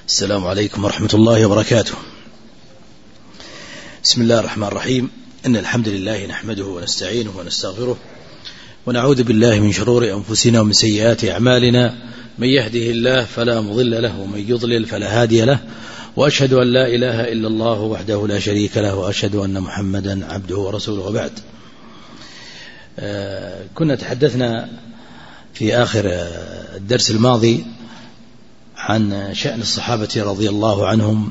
السلام عليكم ورحمة الله وبركاته. بسم الله الرحمن الرحيم. إن الحمد لله نحمده ونستعينه ونستغفره ونعوذ بالله من شرور أنفسنا ومن سيئات أعمالنا. من يهده الله فلا مضل له ومن يضلل فلا هادي له، وأشهد أن لا إله إلا الله وحده لا شريك له، وأشهد أن محمدا عبده ورسوله. وبعد، كنا تحدثنا في آخر الدرس الماضي عن شأن الصحابة رضي الله عنهم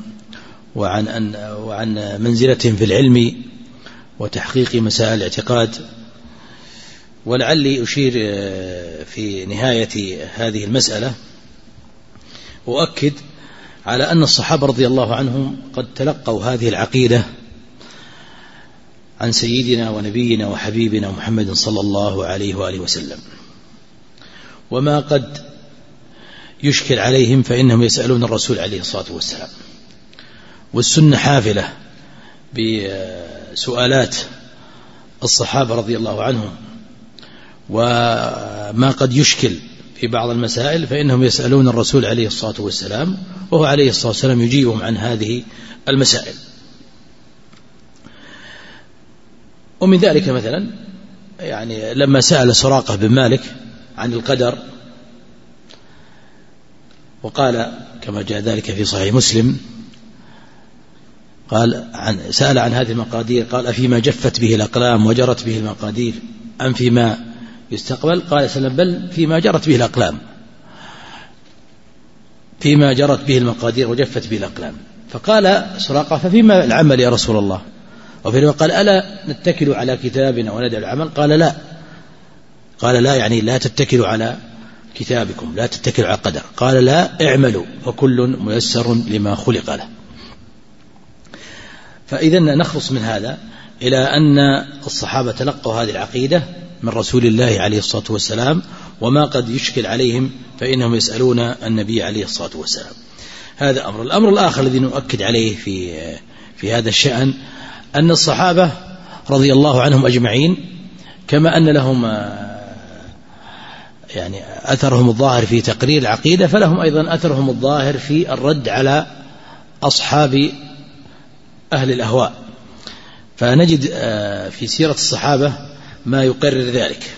وعن منزلتهم في العلم وتحقيق مسائل الاعتقاد. ولعلي أشير في نهاية هذه المسألة وأؤكد على أن الصحابة رضي الله عنهم قد تلقوا هذه العقيدة عن سيدنا ونبينا وحبيبنا محمد صلى الله عليه وآله وسلم، وما قد يشكل عليهم فإنهم يسألون الرسول عليه الصلاة والسلام، والسنة حافلة بسؤالات الصحابة رضي الله عنهم. وما قد يشكل في بعض المسائل فإنهم يسألون الرسول عليه الصلاة والسلام، وهو عليه الصلاة والسلام يجيبهم عن هذه المسائل. ومن ذلك مثلا يعني لما سأل سراقة بن مالك عن القدر وقال كما جاء ذلك في صحيح مسلم، سأل عن هذه المقادير، قال: أفيما جفت به الأقلام وجرت به المقادير أم فيما يستقبل؟ قال سلم: بل فيما جرت به الأقلام، فيما جرت به المقادير وجفت به الأقلام. فقال سراقة: ففيما العمل يا رسول الله؟ وفيما قال: ألا نتكل على كتابنا وندع العمل؟ قال لا يعني لا تتكلوا على كتابكم، لا تتكلوا على القدر. قال: لا، اعملوا فكل ميسر لما خلق له. فإذا نخلص من هذا إلى أن الصحابة تلقوا هذه العقيدة من رسول الله عليه الصلاة والسلام، وما قد يشكل عليهم فإنهم يسألون النبي عليه الصلاة والسلام. هذا أمر. الأمر الآخر الذي نؤكد عليه في هذا الشأن أن الصحابة رضي الله عنهم أجمعين كما أن لهم يعني أثرهم الظاهر في تقرير العقيدة، فلهم أيضا أثرهم الظاهر في الرد على أصحاب أهل الأهواء. فنجد في سيرة الصحابة ما يقرر ذلك.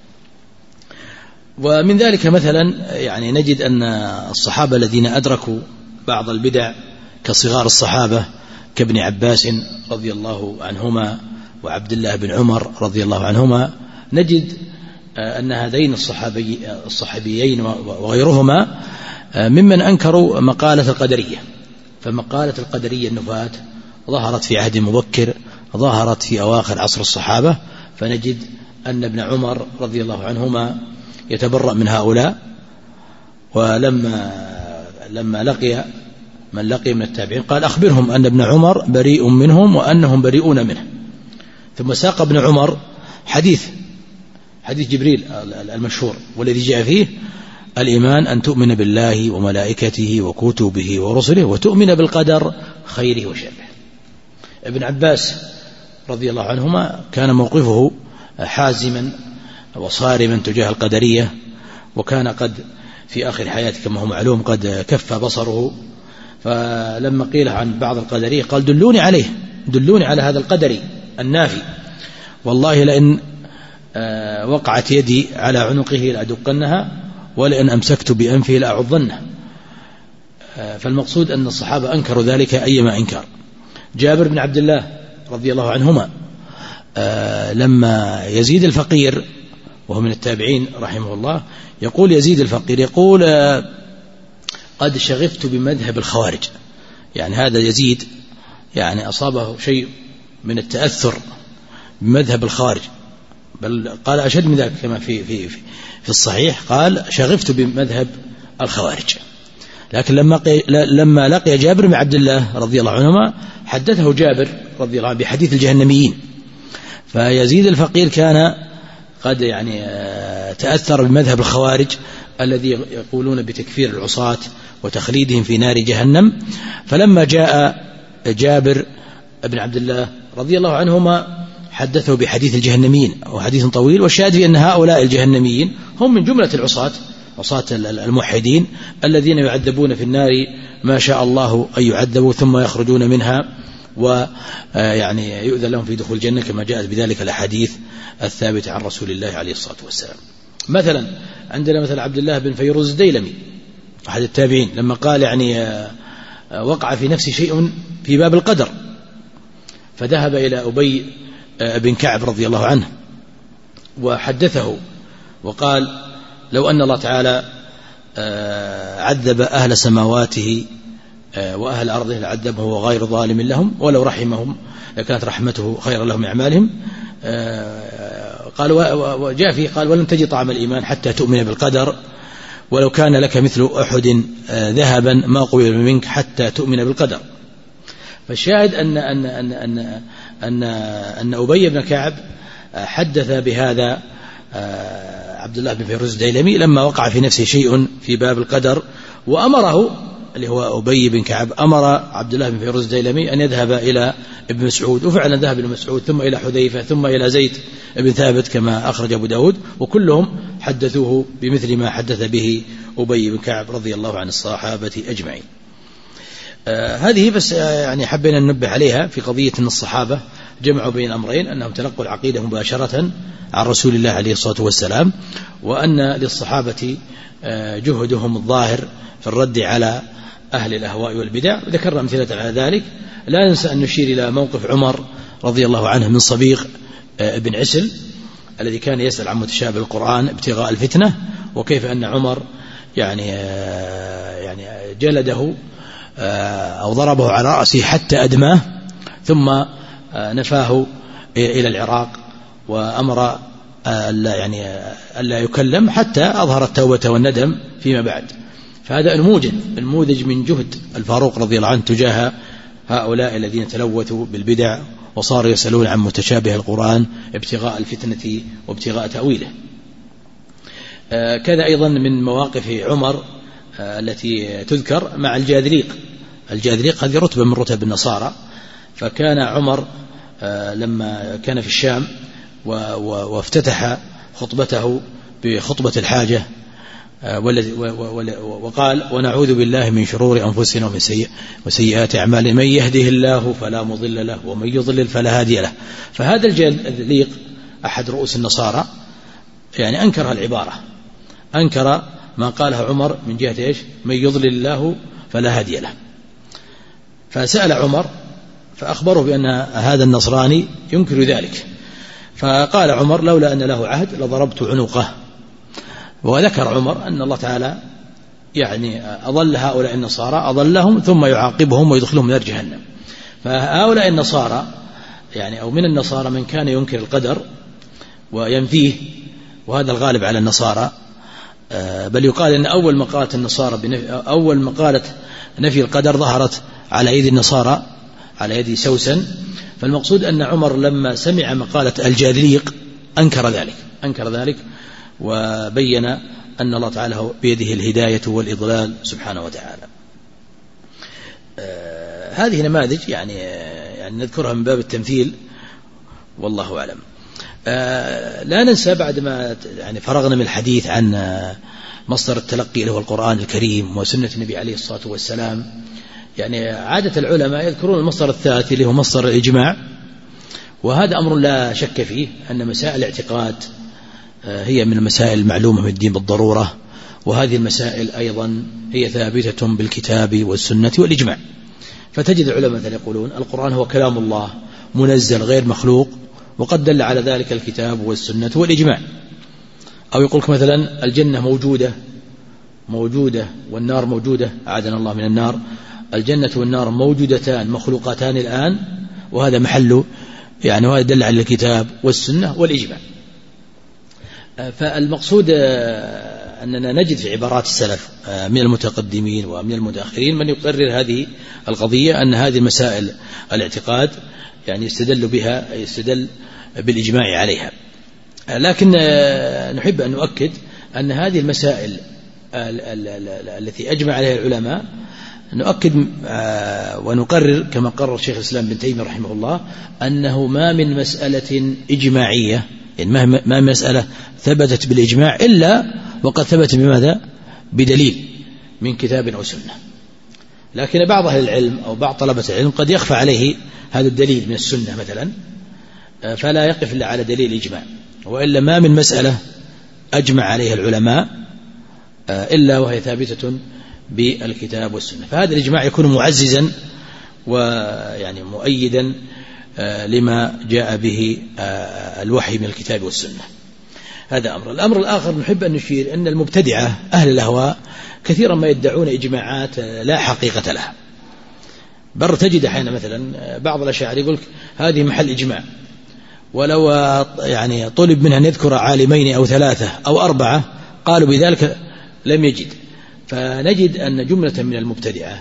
ومن ذلك مثلا يعني نجد أن الصحابة الذين أدركوا بعض البدع كصغار الصحابة كابن عباس رضي الله عنهما وعبد الله بن عمر رضي الله عنهما، نجد أن هذين الصحابيين وغيرهما ممن أنكروا مقالة القدرية. فمقالة القدرية النفاة ظهرت في عهد مبكر، ظهرت في أواخر عصر الصحابة، فنجد أن ابن عمر رضي الله عنهما يتبرأ من هؤلاء. ولما لقي من لقي من التابعين قال: أخبرهم أن ابن عمر بريء منهم وأنهم بريئون منه. ثم ساق ابن عمر حديث جبريل المشهور، والذي جاء فيه: الإيمان أن تؤمن بالله وملائكته وكتبه ورسله وتؤمن بالقدر خيره وشره. ابن عباس رضي الله عنهما كان موقفه حازما وصارما تجاه القدرية، وكان قد في آخر حياته كما هو معلوم قد كف بصره. فلما قيل عن بعض القدرية قال: دلوني على هذا القدري النافي، والله لئن وقعت يدي على عنقه لأدقنها ولئن أمسكت بأنفه لأعضنه. فالمقصود أن الصحابة أنكروا ذلك أيما إنكار. جابر بن عبد الله رضي الله عنهما لما يزيد الفقير وهو من التابعين رحمه الله، يقول يزيد الفقير يقول: قد شغفت بمذهب الخوارج. يعني هذا يزيد يعني أصابه شيء من التأثر بمذهب الخوارج، بل قال أشد من ذلك كما في الصحيح، قال: شغفت بمذهب الخوارج. لكن لما لقي جابر بن عبد الله رضي الله عنهما حدثه جابر رضي الله عنه بحديث الجهنميين. فيزيد الفقير كان قد يعني تأثر بمذهب الخوارج الذي يقولون بتكفير العصاة وتخليدهم في نار جهنم. فلما جاء جابر بن عبد الله رضي الله عنهما حدثه بحديث الجهنميين، وحديث طويل، والشاهد في أن هؤلاء الجهنميين هم من جملة العصاة عصاة الموحدين الذين يعذبون في النار ما شاء الله أن يعذبوا ثم يخرجون منها ويعني يؤذن لهم في دخول الجنة كما جاءت بذلك الأحاديث الثابتة عن رسول الله عليه الصلاة والسلام. مثلا عندنا مثل عبد الله بن فيروز الديلمي أحد التابعين لما قال يعني وقع في نفسي شيء في باب القدر، فذهب إلى أبي بن كعب رضي الله عنه وحدثه وقال لو أن الله تعالى عذب أهل سماواته وأهل أرضه لعذبه وهو غير ظالم لهم، ولو رحمهم لكانت رحمته خيرا لهم أعمالهم. قال وجاء فيه قال ولن تجد طعم الإيمان حتى تؤمن بالقدر، ولو كان لك مثل أحد ذهبا ما قبل منك حتى تؤمن بالقدر. فالشاهد أن أبي بن كعب حدث بهذا عبد الله بن فيروز الديلمي لما وقع في نفسه شيء في باب القدر، وأمره اللي هو أبي بن كعب أمر عبد الله بن فيروز الديلمي أن يذهب إلى ابن مسعود، وفعلا ذهب إلى مسعود ثم إلى حذيفة ثم إلى زيد بن ثابت كما أخرج أبو داود، وكلهم حدثوه بمثل ما حدث به أبي بن كعب رضي الله عن الصحابة أجمعين. هذه بس يعني حبينا ننبه عليها في قضية أن الصحابة جمعوا بين أمرين، أنهم تلقوا العقيدة مباشرة عن رسول الله عليه الصلاة والسلام، وأن للصحابة جهدهم الظاهر في الرد على أهل الأهواء والبدع، ذكرنا أمثلة على ذلك. لا ننسى أن نشير إلى موقف عمر رضي الله عنه من صبيغ بن عسل الذي كان يسأل عن متشابه القرآن ابتغاء الفتنة، وكيف أن عمر يعني جلده أو ضربه على رأسه حتى أدماه، ثم نفاه إلى العراق وأمر ألا يكلم حتى أظهر التوبة والندم فيما بعد. فهذا الموجج من جهد الفاروق رضي الله عنه تجاه هؤلاء الذين تلوثوا بالبدع وصاروا يسألون عن متشابه القرآن ابتغاء الفتنة وابتغاء تأويله. كذا أيضا من مواقف عمر التي تذكر مع الجاذليق هذه رتبة من رتب النصارى. فكان عمر لما كان في الشام وافتتح خطبته بخطبة الحاجة وقال ونعوذ بالله من شرور أنفسنا ومن وسيئات أعمالنا، من يهده الله فلا مضل له ومن يضلل فلا هادي له. فهذا الجاذليق أحد رؤوس النصارى يعني أنكر العبارة، أنكر ما قاله عمر من جهة إيش؟ من يضلل الله فلا هادي له. فسأل عمر فأخبره بأن هذا النصراني ينكر ذلك، فقال عمر لولا أن له عهد لضربت عنقه. وذكر عمر أن الله تعالى يعني أضل هؤلاء النصارى أضلهم ثم يعاقبهم ويدخلهم نار جهنم. فهؤلاء النصارى يعني أو من النصارى من كان ينكر القدر وينفيه، وهذا الغالب على النصارى، بل يقال أن أول مقالة نفي القدر ظهرت على يد النصارى على يد سوسن. فالمقصود أن عمر لما سمع مقالة الجاذليق أنكر ذلك وبين أن الله تعالى بيده الهداية والإضلال سبحانه وتعالى. هذه نماذج يعني نذكرها من باب التمثيل والله أعلم. لا ننسى بعد ما يعني فرغنا من الحديث عن مصدر التلقي اللي هو القرآن الكريم وسنة النبي عليه الصلاة والسلام، يعني عادة العلماء يذكرون المصدر الثالث اللي هو مصدر الإجماع، وهذا أمر لا شك فيه أن مسائل الاعتقاد هي من المسائل المعلومة من الدين بالضرورة، وهذه المسائل أيضا هي ثابتة بالكتاب والسنة والإجماع. فتجد العلماء مثلا يقولون القرآن هو كلام الله منزل غير مخلوق، وقد دل على ذلك الكتاب والسنة والإجماع. أو يقولك مثلا الجنة موجودة والنار موجودة، أعاذنا الله من النار، الجنة والنار موجودتان مخلوقتان الآن، وهذا محله يعني وهذا دل على الكتاب والسنة والإجماع. فالمقصود أننا نجد في عبارات السلف من المتقدمين ومن المتأخرين من يقرر هذه القضية، أن هذه المسائل الاعتقاد يعني يستدل بالإجماع عليها. لكن نحب أن نؤكد أن هذه المسائل التي أجمع عليها العلماء نؤكد ونقرر كما قرر شيخ الإسلام بن تيمية رحمه الله أنه ما من مسألة إجماعية، يعني ما مسألة ثبتت بالإجماع إلا وقد ثبت بماذا؟ بدليل من كتاب أو سنة. لكن بعض أهل العلم أو بعض طلبة العلم قد يخفى عليه هذا الدليل من السنة مثلا، فلا يقف إلا على دليل الإجماع، وإلا ما من مسألة أجمع عليها العلماء إلا وهي ثابتة بالكتاب والسنة. فهذا الإجماع يكون معززا ويعني مؤيدا لما جاء به الوحي من الكتاب والسنة. هذا أمر. الأمر الآخر نحب أن نشير أن المبتدعة أهل الأهواء كثيرا ما يدعون إجماعات لا حقيقة لها، بل تجد أحيانا مثلا بعض الأشاعرة يقول هذه محل إجماع، ولو يعني طلب منه أن يذكر عالمين أو 3 أو 4 قالوا بذلك لم يجد. فنجد أن جملة من المبتدعة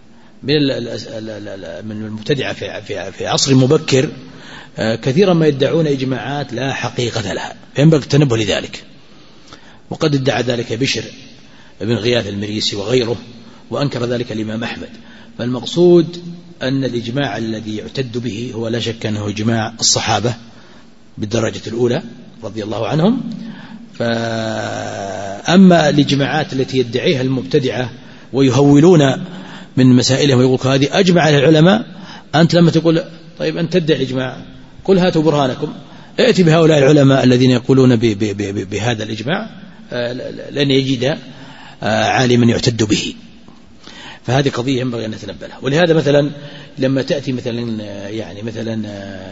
من المبتدعة في عصر مبكر كثيرا ما يدعون إجماعات لا حقيقة لها، فينبغي التنبه لذلك. وقد ادعى ذلك بشر بن غياث المريسي وغيره، وأنكر ذلك الإمام أحمد. فالمقصود أن الإجماع الذي يعتد به هو لا شك أنه إجماع الصحابة بالدرجة الأولى رضي الله عنهم. فأما الإجماعات التي يدعيها المبتدعة ويهولون من مسائلهم ويقول هذه أجمع على العلماء، أنت لما تقول طيب أنت تدعي الإجماع قل هاتوا برهانكم، ائتي بهؤلاء العلماء الذين يقولون بهذا الإجماع، لن يجد عالما يعتد به. فهذه قضية ينبغي أن نتنبه لها. ولهذا مثلا لما تأتي مثلا يعني مثلا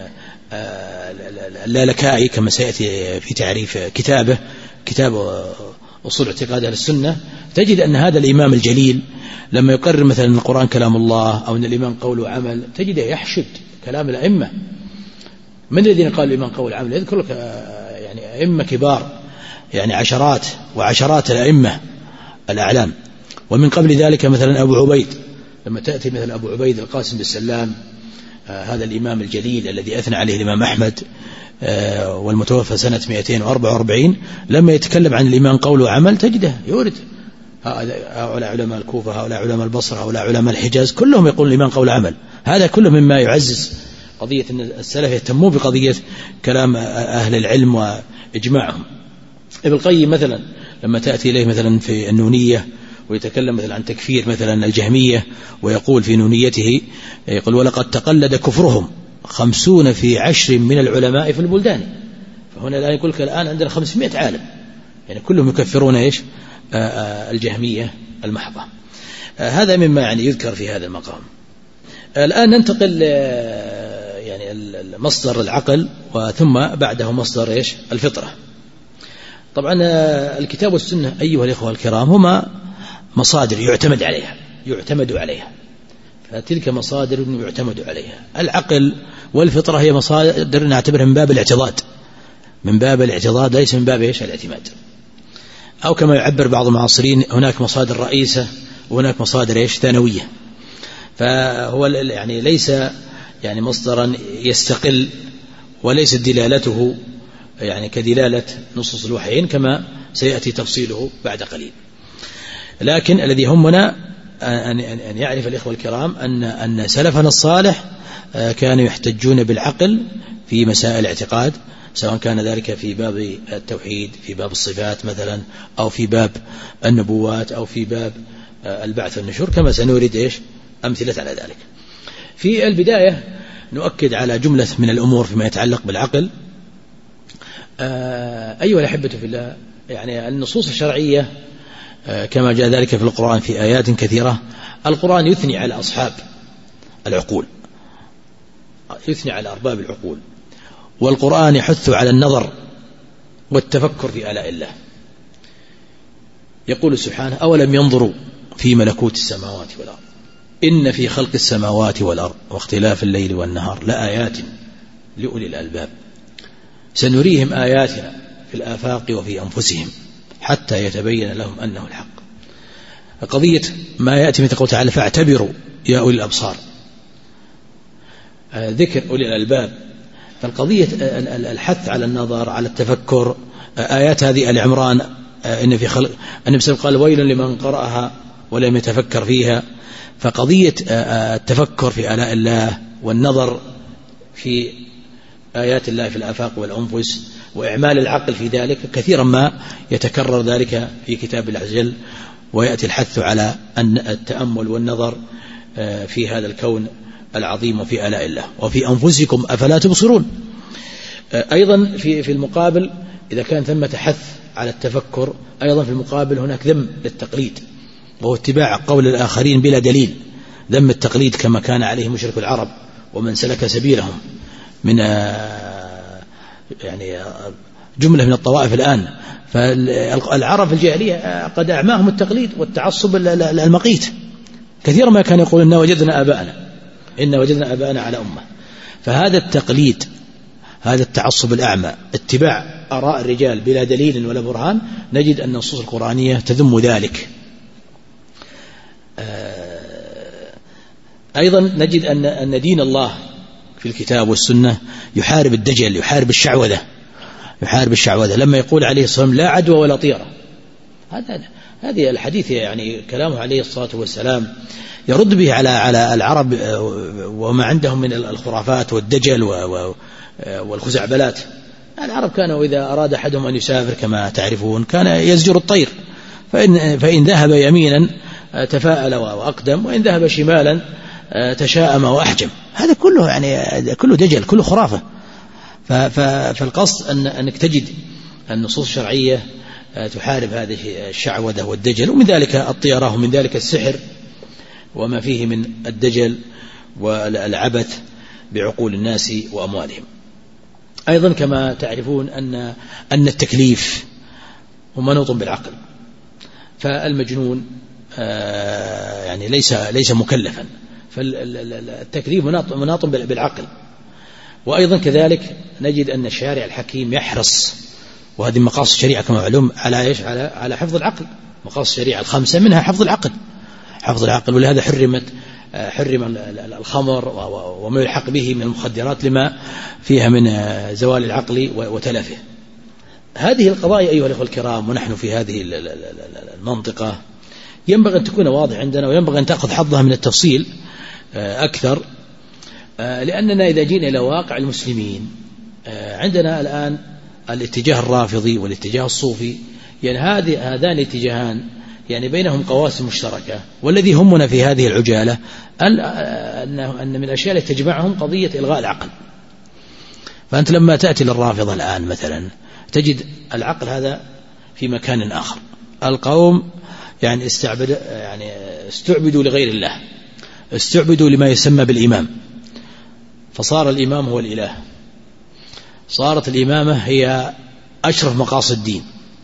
اللالكائي كما سيأتي في تعريف كتابه كتاب أصول اعتقاد أهل السنة، تجد أن هذا الإمام الجليل لما يقرر مثلا القرآن كلام الله أو أن الإيمان قول وعمل تجده يحشد كلام الأئمة. من الذين قالوا الإيمان قول وعمل؟ يذكر لك يعني أئمة كبار، يعني عشرات وعشرات الأئمة الأعلام. ومن قبل ذلك مثلا أبو عبيد، لما تأتي مثلا أبو عبيد القاسم بن سلام هذا الإمام الجليل الذي أثنى عليه الإمام أحمد والمتوفى سنة 244، لما يتكلم عن الإيمان قول وعمل تجده يورد هؤلاء علماء الكوفة، هؤلاء علماء البصرة، هؤلاء علماء الحجاز، كلهم يقول الإيمان قول وعمل. هذا كله مما يعزز قضية أن السلف يهتمون بقضية كلام أهل العلم وإجماعهم. ابن القيم مثلا لما تأتي إليه مثلا في النونية ويتكلم مثلا عن تكفير مثلا الجهمية، ويقول في نونيته يقول ولقد تقلد كفرهم 50 في 10 من العلماء في البلدان. فهنا لا يقول لك الآن عندنا 500 عالم، يعني كلهم يكفرون إيش الجهمية المحضة. هذا مما يعني يذكر في هذا المقام. الآن ننتقل يعني مصدر العقل وثم بعده مصدر إيش الفطرة. طبعا الكتاب والسنة أيها الإخوة الكرام هما مصادر يعتمد عليها، فتلك مصادر يعتمد عليها. العقل والفطرة هي مصادر نعتبرها من باب الاعتضاد ليس من باب إيش الاعتماد. أو كما يعبر بعض المعاصرين هناك مصادر رئيسة وهناك مصادر إيش ثانوية. فهو يعني ليس يعني مصدرا يستقل، وليس دلالته يعني كدلالة نصوص الوحيين كما سيأتي تفصيله بعد قليل. لكن الذي يهمنا أن يعرف الإخوة الكرام أن سلفنا الصالح كانوا يحتجون بالعقل في مسائل الاعتقاد، سواء كان ذلك في باب التوحيد، في باب الصفات مثلا، أو في باب النبوات، أو في باب البعث والنشور، كما سنورد إيش أمثلة على ذلك. في البداية نؤكد على جملة من الأمور فيما يتعلق بالعقل. أيها الأحبة في الله، يعني النصوص الشرعية كما جاء ذلك في القرآن في آيات كثيرة، القرآن يثني على أصحاب العقول، يثني على أرباب العقول، والقرآن يحث على النظر والتفكر في آلاء الله. يقول سبحانه أولم ينظروا في ملكوت السماوات والأرض إن في خلق السماوات والأرض واختلاف الليل والنهار لآيات لأولي الألباب سنريهم آياتنا في الآفاق وفي أنفسهم حتى يتبين لهم أنه الحق. قضية ما يأتي من قوله تعالى فاعتبروا يا أولي الأبصار، ذكر أولي الألباب. فالقضية الحث على النظر، على التفكر. آيات هذه آل عمران إن في خلق، النبي صلى الله عليه وسلم قال ويل لمن قرأها ولم يتفكر فيها. فقضية التفكر في آلاء الله والنظر في آيات الله في الآفاق والأنفس وإعمال العقل في ذلك كثيرا ما يتكرر ذلك في كتاب الله عز وجل ويأتي الحث على أن التأمل والنظر في هذا الكون العظيم وفي آلاء الله. وفي أنفسكم أفلا تبصرون. أيضا في المقابل إذا كان ثمة حث على التفكر، أيضا في المقابل هناك ذم للتقليد، وهو اتباع قول الآخرين بلا دليل، ذم التقليد كما كان عليه مشرك العرب ومن سلك سبيلهم من يعني جملة من الطوائف الآن. فالعرب في الجاهلية قد أعماهم التقليد والتعصب المقيت، كثيرا ما كان يقول إن وجدنا آباءنا على أمة. فهذا التقليد، هذا التعصب الأعمى، اتباع آراء الرجال بلا دليل ولا برهان، نجد أن النصوص القرآنية تذم ذلك. أيضا نجد أن دين الله في الكتاب والسنة يحارب الدجل، يحارب الشعوذة، لما يقول عليه الصلاة والسلام لا عدوى ولا طيرة. هذه الحديث يعني كلامه عليه الصلاة والسلام يرد به على العرب وما عندهم من الخرافات والدجل والخزعبلات. العرب كانوا إذا أراد أحدهم أن يسافر كما تعرفون كان يزجر الطير، فإن ذهب يمينا تفاءل وأقدم، وإن ذهب شمالا تشاءم وأحجم. هذا كله يعني كله دجل، كله خرافة. فالقصد أنك تجد النصوص الشرعية تحارب هذه الشعوذة والدجل، ومن ذلك الطيرة، ومن ذلك السحر وما فيه من الدجل والعبث بعقول الناس وأموالهم. أيضا كما تعرفون أن التكليف هو منوط بالعقل، فالمجنون يعني ليس مكلفا، فالتكليف مناط بالعقل. وأيضا كذلك نجد أن الشارع الحكيم يحرص، وهذه مقاصد الشريعة كما معلوم، على حفظ العقل. مقاصد الشريعة 5 منها حفظ العقل، ولهذا حرم الخمر وما يلحق به من المخدرات لما فيها من زوال العقل وتلفه. هذه القضايا أيها الأخوة الكرام، ونحن في هذه المنطقة ينبغي أن تكون واضح عندنا، وينبغي أن تأخذ حظها من التفصيل أكثر، لأننا إذا جينا إلى واقع المسلمين عندنا الآن الاتجاه الرافضي والاتجاه الصوفي، يعني هذان الاتجاهان يعني بينهم قواسم مشتركة. والذي همنا في هذه العجالة أن من الأشياء التي تجمعهم قضية إلغاء العقل. فأنت لما تأتي للرافضة الآن مثلا تجد العقل هذا في مكان آخر. القوم يعني استعبدوا لغير الله، استعبدوا لما يسمى بالإمام، فصار الإمام هو الإله، صارت الإمامة هي أشرف مقاصد الدين.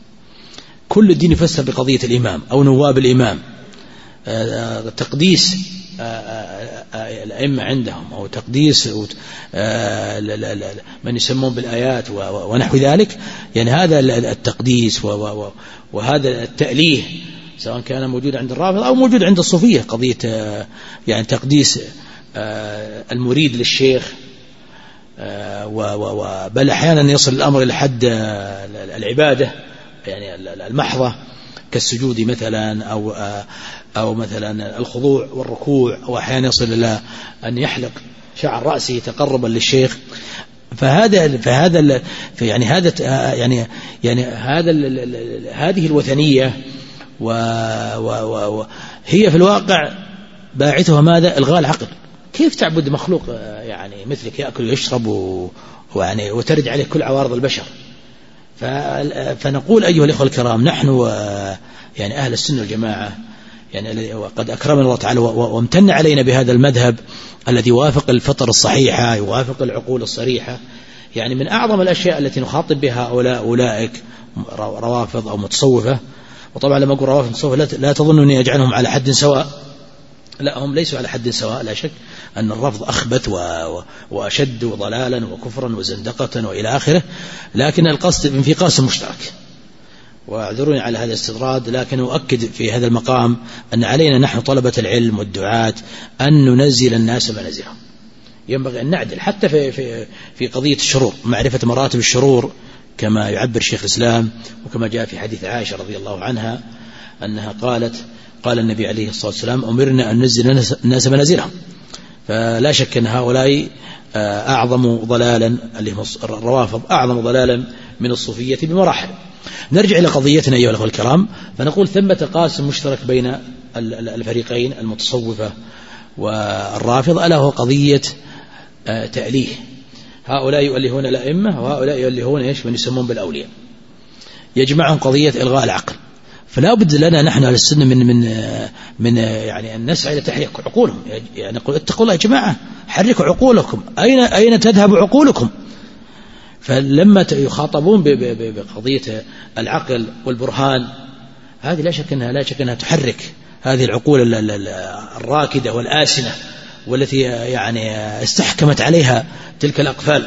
كل الدين يفسر بقضية الإمام أو نواب الإمام، تقديس الأئمة عندهم، أو تقديس من يسمون بالآيات ونحو ذلك. يعني هذا التقديس وهذا التأليه سواء كان موجود عند الرافضة أو موجود عند الصوفية، قضية يعني تقديس المريد للشيخ، بل أحيانا يصل الأمر إلى حد العبادة يعني المحضة كالسجود مثلا أو مثلا الخضوع والركوع، وأحيانا يصل إلى أن يحلق شعر رأسه تقربا للشيخ. هذه الوثنية هي في الواقع باعثها ماذا؟ إلغاء العقل. كيف تعبد مخلوق يعني مثلك يأكل ويشرب وترد عليه كل عوارض البشر؟ فنقول أيها الإخوة الكرام، نحن يعني أهل السنة والجماعة يعني وقد أكرمنا الله تعالى وامتن علينا بهذا المذهب الذي يوافق الفطر الصحيحة، يوافق العقول الصريحة. يعني من أعظم الأشياء التي نخاطب بها أولئك روافض أو متصوفة، وطبعا لما أقول روافض متصوفة لا تظنني أجعلهم على حد سواء، لا، هم ليسوا على حد سواء، لا شك أن الرفض أخبث وأشد ضلالا وكفرا وزندقة وإلى آخره، لكن القصد في قاسم مشترك. واعذروني على هذا الاستطراد، لكن أؤكد في هذا المقام أن علينا نحن طلبة العلم والدعاة أن ننزل الناس منازلهم. ينبغي أن نعدل حتى في قضية الشرور، معرفة مراتب الشرور كما يعبر شيخ الإسلام، وكما جاء في حديث عائشة رضي الله عنها أنها قال النبي عليه الصلاة والسلام: أمرنا أن ننزل الناس منازلهم. فلا شك أن هؤلاء أعظم ضلالا، الروافض أعظم ضلالا من الصوفية بمراحل. نرجع إلى قضيتنا أيها الأخوة الكرام، فنقول ثمة قاسم مشترك بين الفريقين المتصوفة والرافضة، ألا هو قضية تأليه. هؤلاء يؤلهون الأئمة وهؤلاء يؤلهون إيش؟ من يسمون بالأولياء. يجمعهم قضية إلغاء العقل. فلا بد لنا نحن على السنة من يعني أن نسعى إلى تحريك عقولهم. يعني نقول اتقوا الله يا جماعة، حركوا عقولكم، أين تذهب عقولكم؟ فلما يخاطبون بقضية العقل والبرهان، هذه لا شك أنها تحرك هذه العقول الراكدة والآسنة، والتي يعني استحكمت عليها تلك الأقفال.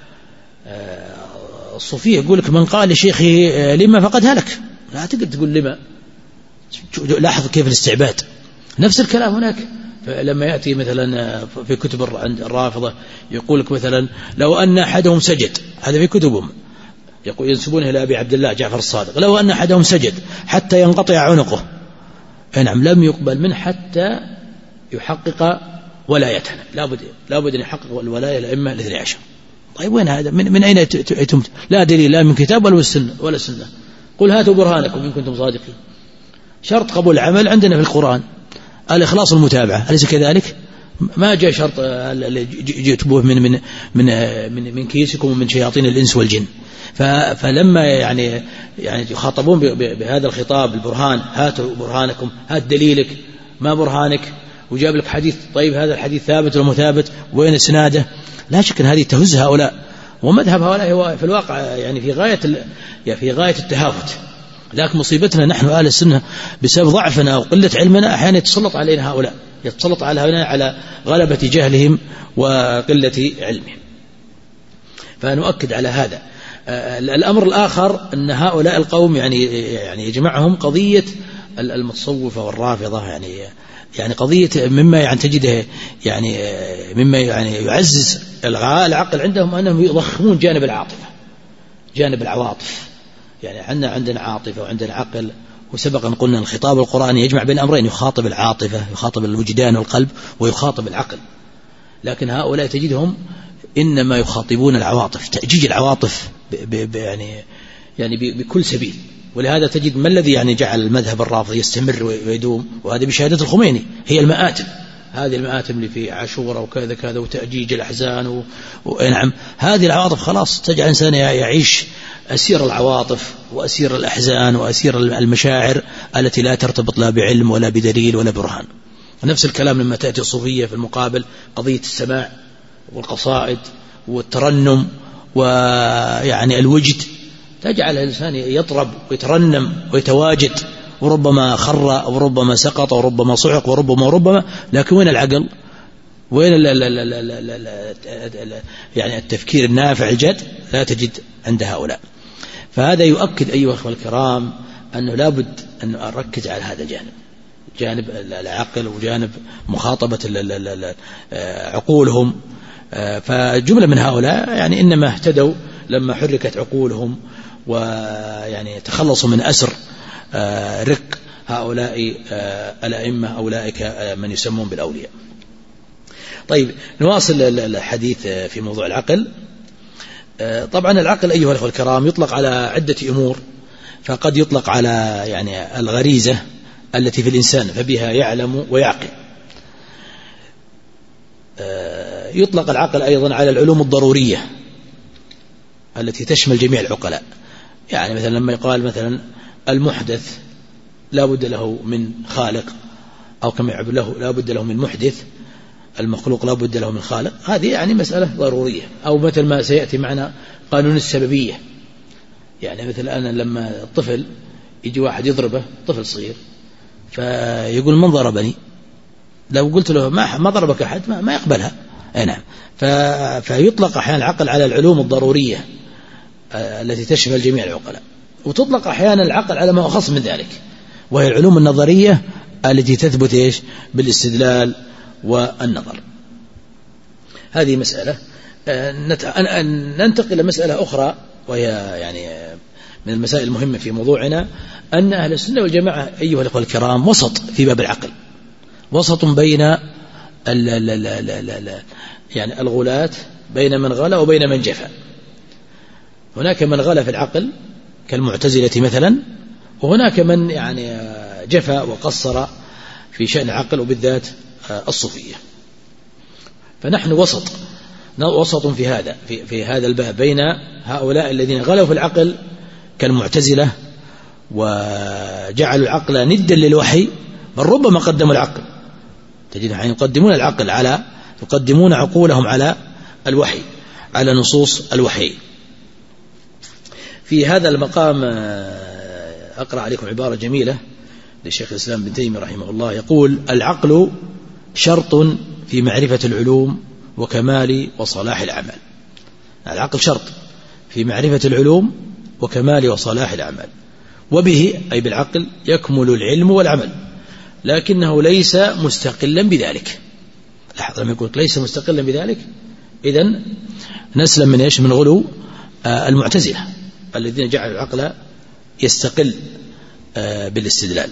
الصوفية يقول لك من قال لشيخه لما فقد هلك، لا تقدر تقول لما. لاحظ كيف الاستعباد. نفس الكلام هناك. لما يأتي مثلا في كتب عند الرافضة يقول لك مثلا لو أن أحدهم سجد، هذا في كتبهم ينسبونه إلى أبي عبد الله جعفر الصادق، لو أن أحدهم سجد حتى ينقطع عنقه، نعم، لم يقبل منه حتى يحقق ولايته. لابد أن يحقق الولاية الأئمة الاثني عشر. طيب وين هذا؟ من أين أتمت؟ لا دليل لا من كتاب ولا سنة. قل هاتوا برهانكم إن كنتم صادقين. شرط قبول العمل عندنا في القرآن الإخلاص والمتابعة، أليس كذلك؟ ما جاء شرط اللي جئتبوه من كيسكم ومن شياطين الإنس والجن. فلما يعني يخاطبون بهذا الخطاب البرهان، هاتوا برهانكم، هات دليلك، ما برهانك، وجاب لك حديث، طيب هذا الحديث ثابت ولا مثابت، وين اسناده؟ لا شك أن هذه تهز هؤلاء، ومذهب هؤلاء هو في الواقع يعني في غاية التهافت. لكن مصيبتنا نحن أهل السنة بسبب ضعفنا وقلة علمنا أحيانا يتسلط علينا هؤلاء، يتسلط على غلبة جهلهم وقلة علمهم. فنؤكد على هذا. الأمر الآخر أن هؤلاء القوم يعني يجمعهم قضية المتصوفة والرافضة، يعني قضية مما يعني تجده مما يعزز العقل عندهم أنهم يضخمون جانب العواطف. يعني عندنا عاطفة وعندنا عقل، وسبق أن قلنا الخطاب القرآني يجمع بين أمرين، يخاطب العاطفة، يخاطب الوجدان والقلب، ويخاطب العقل. لكن هؤلاء تجدهم إنما يخاطبون العواطف، تأجيج العواطف بكل سبيل. ولهذا تجد ما الذي جعل المذهب الرافض يستمر ويدوم، وهذا بشهادة الخميني، هي المآتم. هذه المآتم اللي في عاشوراء وكذا كذا، وتأجيج الأحزان نعم، هذه العواطف خلاص تجعل الإنسان يعيش أسير العواطف وأسير الأحزان وأسير المشاعر التي لا ترتبط لا بعلم ولا بدليل ولا برهان. نفس الكلام لما تأتي الصوفية في المقابل، قضية السماع والقصائد والترنم الوجد، تجعل الإنسان يطرب ويترنم ويتواجد، وربما خر وربما سقط وربما صعق وربما، لكن وين العقل؟ وين التفكير النافع الجد؟ لا تجد عند هؤلاء. فهذا يؤكد أيها الأخوة الكرام أنه لابد أن نركز على هذا جانب العقل وجانب مخاطبة عقولهم. فجملة من هؤلاء إنما اهتدوا لما حركت عقولهم، تخلصوا من أسر رق هؤلاء الأئمة، أولئك من يسمون بالأولياء. طيب نواصل الحديث في موضوع العقل. طبعا العقل أيها الأخوة الكرام يطلق على عدة أمور، فقد يطلق على الغريزة التي في الإنسان فبها يعلم ويعقل. يطلق العقل أيضا على العلوم الضرورية التي تشمل جميع العقلاء. مثلا لما يقال مثلا المحدث لا بد له من خالق، أو كما يعبر له لا بد له من محدث، المخلوق لا بد له من خالق، هذه مسألة ضرورية. أو مثل ما سيأتي معنا قانون السببية، مثل أنا لما الطفل يجي واحد يضربه، طفل صغير، فيقول من ضربني؟ لو قلت له ما ضربك أحد ما يقبلها. نعم. فيطلق أحيانا العقل على العلوم الضرورية التي تشمل جميع العقلاء، وتطلق أحيانا العقل على ما أخص من ذلك، وهي العلوم النظرية التي تثبت بالاستدلال والنظر. هذه مسألة. ننتقل إلى مسألة أخرى، وهي من المسائل المهمة في موضوعنا، أن أهل السنة والجماعة أيها الأخوة الكرام وسط في باب العقل، وسط بين الغلاة، بين من غلا وبين من جفا. هناك من غلا في العقل كالمعتزلة مثلا، وهناك من يعني جفى وقصر في شأن العقل وبالذات الصوفية. فنحن وسط في هذا الباب بين هؤلاء الذين غلوا في العقل كالمعتزلة وجعلوا العقل ندا للوحي، بل ربما قدموا العقل، تجدهم يقدمون عقولهم على الوحي، على نصوص الوحي. في هذا المقام أقرأ عليكم عبارة جميلة للشيخ الإسلام ابن تيمية رحمه الله، يقول: العقل شرط في معرفة العلوم وكمال وصلاح الأعمال. العقل شرط في معرفة العلوم وكمال وصلاح الأعمال، وبه أي بالعقل يكمل العلم والعمل، لكنه ليس مستقلا بذلك. لاحظ لما يقول ليس مستقلا بذلك، إذن نسلم من إيش؟ من غلو المعتزلة الذين جعلوا العقل يستقل بالاستدلال.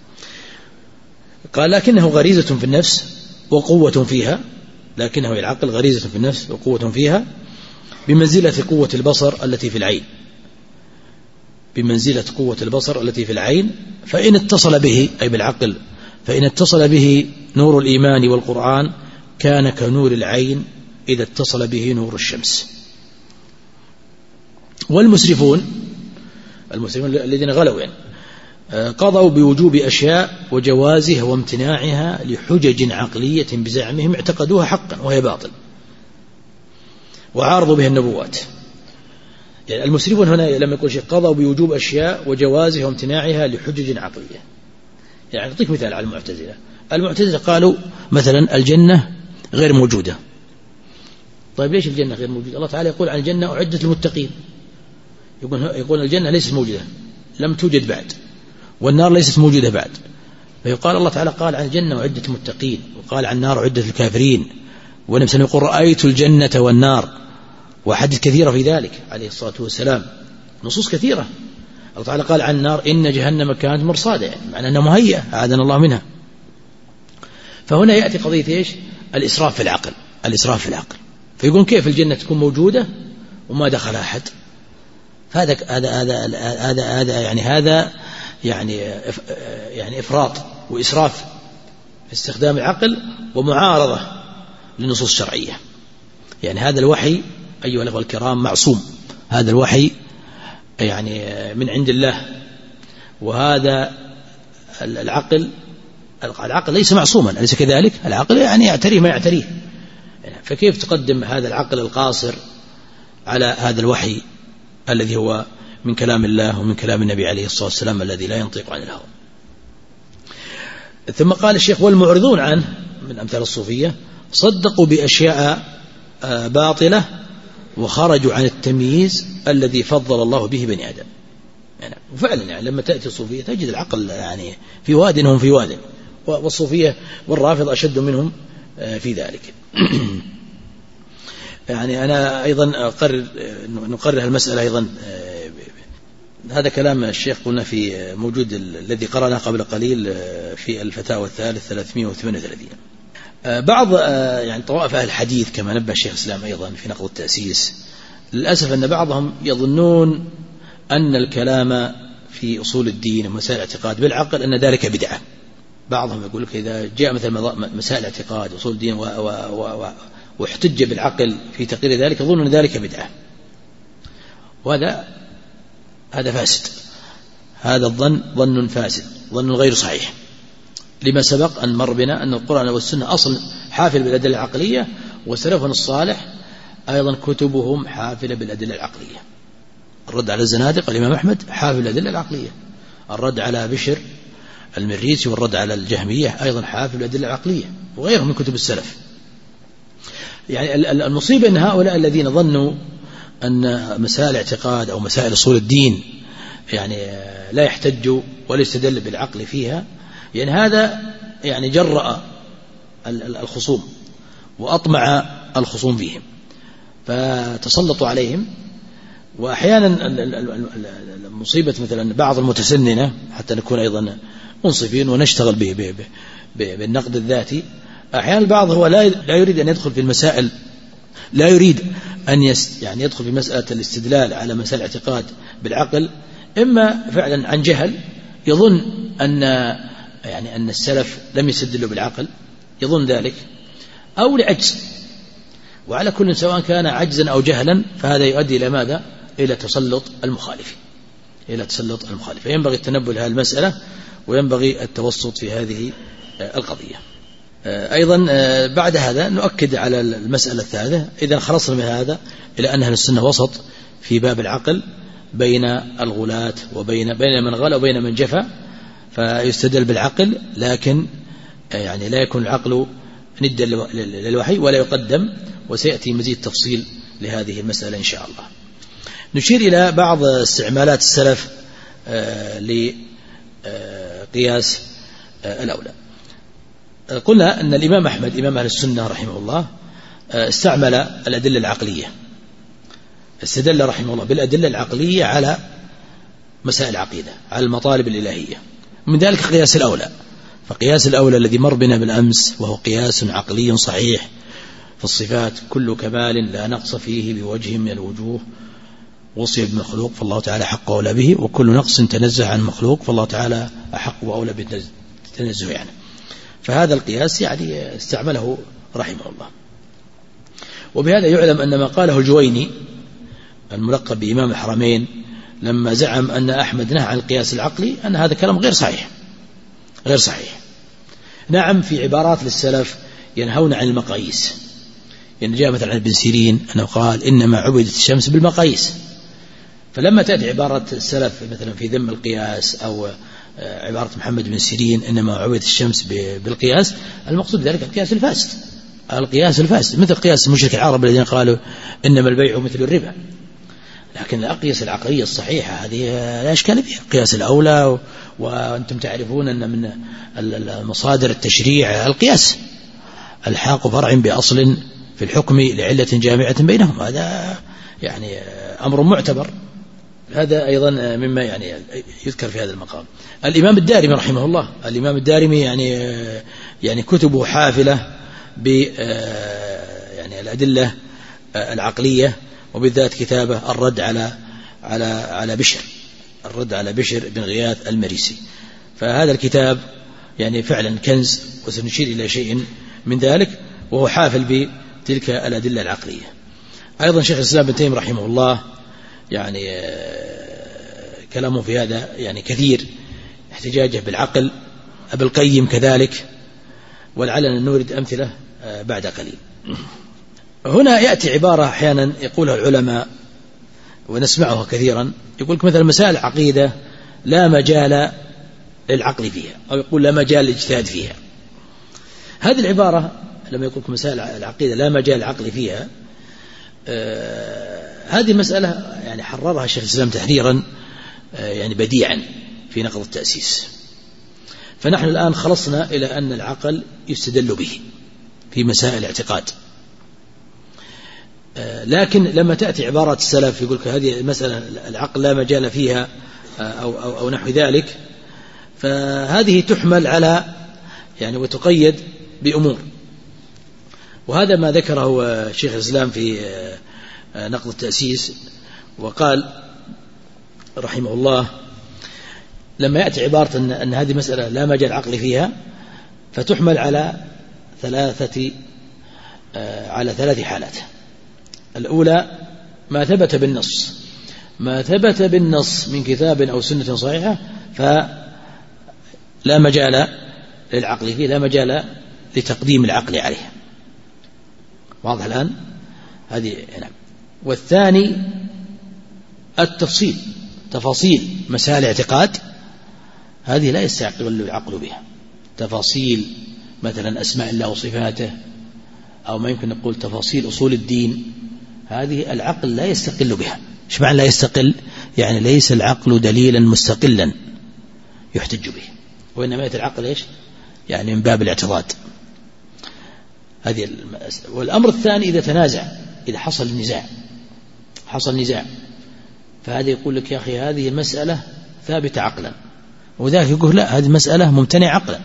قال: لكنه غريزة في النفس وقوة فيها، لكنه العقل غريزة في النفس وقوة فيها، بمنزلة قوة البصر التي في العين، بمنزلة قوة البصر التي في العين. فإن اتصل به أي بالعقل، فإن اتصل به نور الإيمان والقرآن كان كنور العين إذا اتصل به نور الشمس. والمسرفون الذين غلوا قضوا بوجوب أشياء وجوازها وامتناعها لحجج عقلية بزعمهم اعتقدوها حقا وهي باطل، وعارضوا بها النبوات. يعني المسرفون هنا لما يقول شيء قضوا بوجوب أشياء وجوازها وامتناعها لحجج عقلية، يعني أعطيك مثال على المعتزلة قالوا مثلا الجنة غير موجودة. طيب ليش الجنة غير موجودة؟ الله تعالى يقول عن الجنة أعدت للمتقين، يقول الجنة ليست موجودة، لم توجد بعد، والنار ليست موجودة بعد. فيقال الله تعالى قال عن الجنة أعدت للمتقين، وقال عن النار أعدت للكافرين، والنبي صلى الله عليه وسلم يقول رأيت الجنة والنار، وحديث كثيرة في ذلك عليه الصلاة والسلام، نصوص كثيرة. الله تعالى قال عن النار إن جهنم كانت مرصادة، يعني معنى أنها مهيئة أعاذنا الله منها. فهنا يأتي قضية إيش؟ الإسراف في العقل. فيقول كيف الجنة تكون موجودة وما دخل أحد؟ هذا يعني إفراط وإسراف في استخدام العقل ومعارضة للنصوص الشرعية. يعني هذا الوحي أيها الأخوة الكرام معصوم، هذا الوحي يعني من عند الله، وهذا العقل ليس معصوما، أليس كذلك؟ العقل يعني يعتريه ما يعتريه، فكيف تقدم هذا العقل القاصر على هذا الوحي الذي هو من كلام الله ومن كلام النبي عليه الصلاة والسلام الذي لا ينطق عن الهوى؟ ثم قال الشيخ: والمعرضون عنه من أمثال الصوفية صدقوا بأشياء باطلة وخرجوا عن التمييز الذي فضل الله به بني آدم. يعني وفعلا يعني لما تأتي الصوفية تجد العقل يعني في واد هم في واد، والصوفية والرافض أشد منهم في ذلك. يعني أنا أيضا نقرر المسألة أيضا، هذا كلام الشيخ قلنا في موجود الذي قرأنا قبل قليل في الفتاوى الثالث 338. بعض يعني طوائف أهل الحديث كما نبه الشيخ الإسلام أيضا في نقض التأسيس، للأسف أن بعضهم يظنون أن الكلام في أصول الدين ومسائل الاعتقاد بالعقل أن ذلك بدعة. بعضهم يقول لك إذا جاء مثل مسائل الاعتقاد وأصول الدين واحتج بالعقل في تقرير ذلك يظن أن ذلك بدعة، وهذا فاسد. هذا الظن ظن فاسد، ظن غير صحيح، لما سبق أن مر بنا أن القرآن والسنة أصل حافل بالأدلة العقلية، وسلفنا الصالح أيضا كتبهم حافلة بالأدلة العقلية. الرد على الزنادقة الإمام أحمد حافل بالأدلة العقلية، الرد على بشر المريسي والرد على الجهمية أيضا حافل بالأدلة العقلية، وغيرهم من كتب السلف. يعني المصيبة أن هؤلاء الذين ظنوا أن مسائل الاعتقاد أو مسائل أصول الدين يعني لا يحتج ولا يستدل بالعقل فيها، يعني هذا يعني جرأ الخصوم وأطمع الخصوم فيهم فتسلطوا عليهم. وأحيانا المصيبة مثلا بعض المتسننة، حتى نكون أيضا منصفين ونشتغل بالنقد الذاتي، أحيانا البعض هو لا يريد أن يدخل في المسائل، لا يريد أن يعني يدخل في مسألة الاستدلال على مسائل الاعتقاد بالعقل، إما فعلا عن جهل يظن أن السلف لم يستدلوا بالعقل، يظن ذلك، أو لعجز. وعلى كل سواء كان عجزا أو جهلا فهذا يؤدي إلى ماذا؟ إلى تسلط المخالف، فينبغي التنبه لهذه المسألة وينبغي التوسط في هذه القضية. أيضا بعد هذا نؤكد على المسألة الثالثة. إذا خلصنا من هذا إلى أن أهل السنة وسط في باب العقل بين الغلاة وبين من غلا وبين من جفا، فيستدل بالعقل لكن لا يكون العقل ندا للوحي ولا يقدم، وسيأتي مزيد تفصيل لهذه المسألة إن شاء الله. نشير إلى بعض استعمالات السلف لقياس الأولى. قلنا أن الإمام أحمد إمام أهل السنة رحمه الله استعمل الأدلة العقلية، استدل رحمه الله بالأدلة العقلية على مسائل العقيدة، على المطالب الإلهية، من ذلك قياس الأولى. فقياس الأولى الذي مر بنا بالأمس وهو قياس عقلي صحيح في الصفات، كل كمال لا نقص فيه بوجه من الوجوه وصف بمخلوق فالله تعالى حق وأولى به، وكل نقص تنزه عن مخلوق فالله تعالى أحق وأولى بالتنزه فهذا القياس استعمله رحمه الله. وبهذا يعلم أن ما قاله الجويني الملقب بإمام الحرمين لما زعم أن أحمد نهى عن القياس العقلي، أن هذا كلام غير صحيح. نعم في عبارات للسلف ينهون عن المقاييس، جاء مثلا عن ابن سيرين أنه قال إنما عبدت الشمس بالمقاييس، فلما تأتي عبارة السلف مثلا في ذم القياس أو عبارة محمد بن سيرين إنما عبدت الشمس بالقياس، المقصود ذلك القياس الفاسد مثل قياس مشرك العرب الذين قالوا إنما البيع مثل الربا. لكن الأقياس العقلية الصحيحة هذه لا إشكال فيها، قياس الأولى، وأنتم تعرفون أن من مصادر التشريع القياس، الحاق فرع بأصل في الحكم لعلة جامعة بينهم، هذا أمر معتبر. هذا أيضا مما يذكر في هذا المقام. الإمام الدارمي رحمه الله، الإمام الدارمي كتبه حافلة بالأدلة العقلية، وبالذات كتابه الرد على بشر بن غياث المريسي. فهذا الكتاب فعلا كنز، وسنشير إلى شيء من ذلك، وهو حافل بتلك الأدلة العقلية. أيضا شيخ الإسلام ابن تيمية رحمه الله كلامه في هذا كثير، احتجاجه بالعقل، ابن القيم كذلك، ولعلنا نورد أمثلة بعد قليل. هنا يأتي عبارة أحيانا يقولها العلماء ونسمعها كثيرا، يقول لك مثلا مسائل العقيدة لا مجال للعقل فيها، أو يقول لا مجال للاجتهاد فيها. هذه العبارة لما يقول لك مسائل العقيدة لا مجال للعقل فيها، هذه مسألة حررها الشيخ الإسلام تحريرا بديعا في نقض التأسيس. فنحن الآن خلصنا إلى أن العقل يستدل به في مسائل الاعتقاد، لكن لما تأتي عبارات السلف يقول لك هذه المسألة العقل لا مجال فيها أو نحو ذلك، فهذه تحمل على وتقيد بأمور. وهذا ما ذكره شيخ الإسلام في نقض التأسيس، وقال رحمه الله لما يأتي عبارة أن هذه مسألة لا مجال عقل فيها، فتحمل على ثلاث حالات. الأولى ما ثبت بالنص من كتاب أو سنة صحيحة فلا مجال للعقل فيه، لا مجال لتقديم العقل عليه. واضح الآن هذه نعم. والثاني تفاصيل مسائل الاعتقاد، هذه لا يستقل العقل بها، تفاصيل مثلا أسماء الله وصفاته، أو ما يمكن نقول تفاصيل أصول الدين، هذه العقل لا يستقل بها. إيش معنى لا يستقل؟ ليس العقل دليلا مستقلا يحتج به، وإنما يأتي العقل إيش؟ من باب الاعتضاد. هذه والأمر الثاني إذا حصل نزاع فهذا يقول لك يا أخي هذه المسألة ثابتة عقلا، وذلك يقول لا هذه المسألة ممتنع عقلا.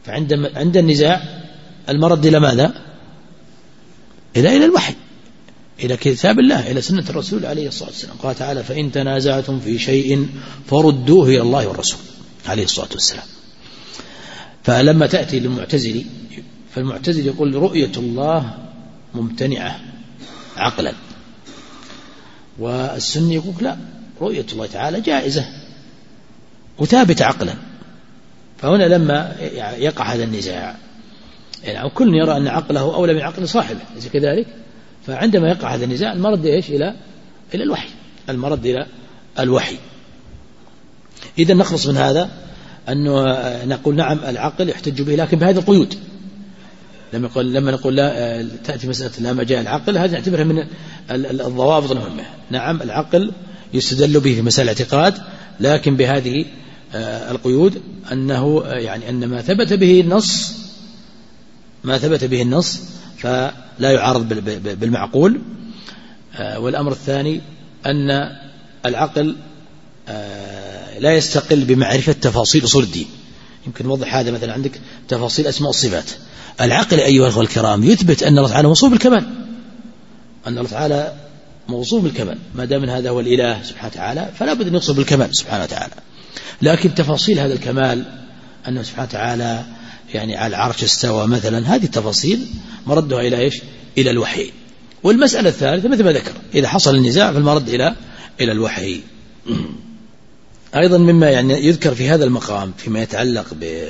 فعند النزاع المرد إلى ماذا؟ إلى الوحي، إلى كتاب الله، إلى سنة الرسول عليه الصلاة والسلام. قال تعالى: فإن تنازعتم في شيء فردوه إلى الله والرسول عليه الصلاة والسلام. فلما تأتي للمعتزلي، فالمعتزلي يقول رؤية الله ممتنعة عقلا، والسني يقول لا، رؤية الله تعالى جائزة وثابتة عقلا. فهنا لما يقع هذا النزاع، يعني كل يرى أن عقله أولى من عقل صاحبه، إذا كذلك فعندما يقع هذا النزاع المرد إيش؟ إلى الوحي، المرد إلى الوحي. إذا نخلص من هذا أنه نقول نعم العقل يحتج به، لكن بهذه القيود. لما نقول لا تأتي مسألة لا ما جاء العقل، هذه نعتبرها من الضوابط المهمة. نعم العقل يستدل به في مسألة الاعتقاد، لكن بهذه القيود، أنه يعني أن ما ثبت به النص فلا يعارض بالمعقول. والأمر الثاني أن العقل لا يستقل بمعرفة تفاصيل أصول الدين. يمكن نوضح هذا، مثلا عندك تفاصيل أسماء الصفات، العقل أيها الأخوة الكرام يثبت أن الله تعالى موصوف بالكمال، أن الله تعالى موصوف بالكمال، ما دام هذا هو الإله سبحانه وتعالى فلا بد أن يوصف بالكمال سبحانه وتعالى. لكن تفاصيل هذا الكمال، أنه سبحانه وتعالى يعني على العرش استوى مثلا، هذه التفاصيل مردها إلى إيش؟ إلى الوحي. والمسألة الثالثة مثل ما ذكر، إذا حصل النزاع فالمرد إلى الوحي. أيضا مما يعني يذكر في هذا المقام فيما يتعلق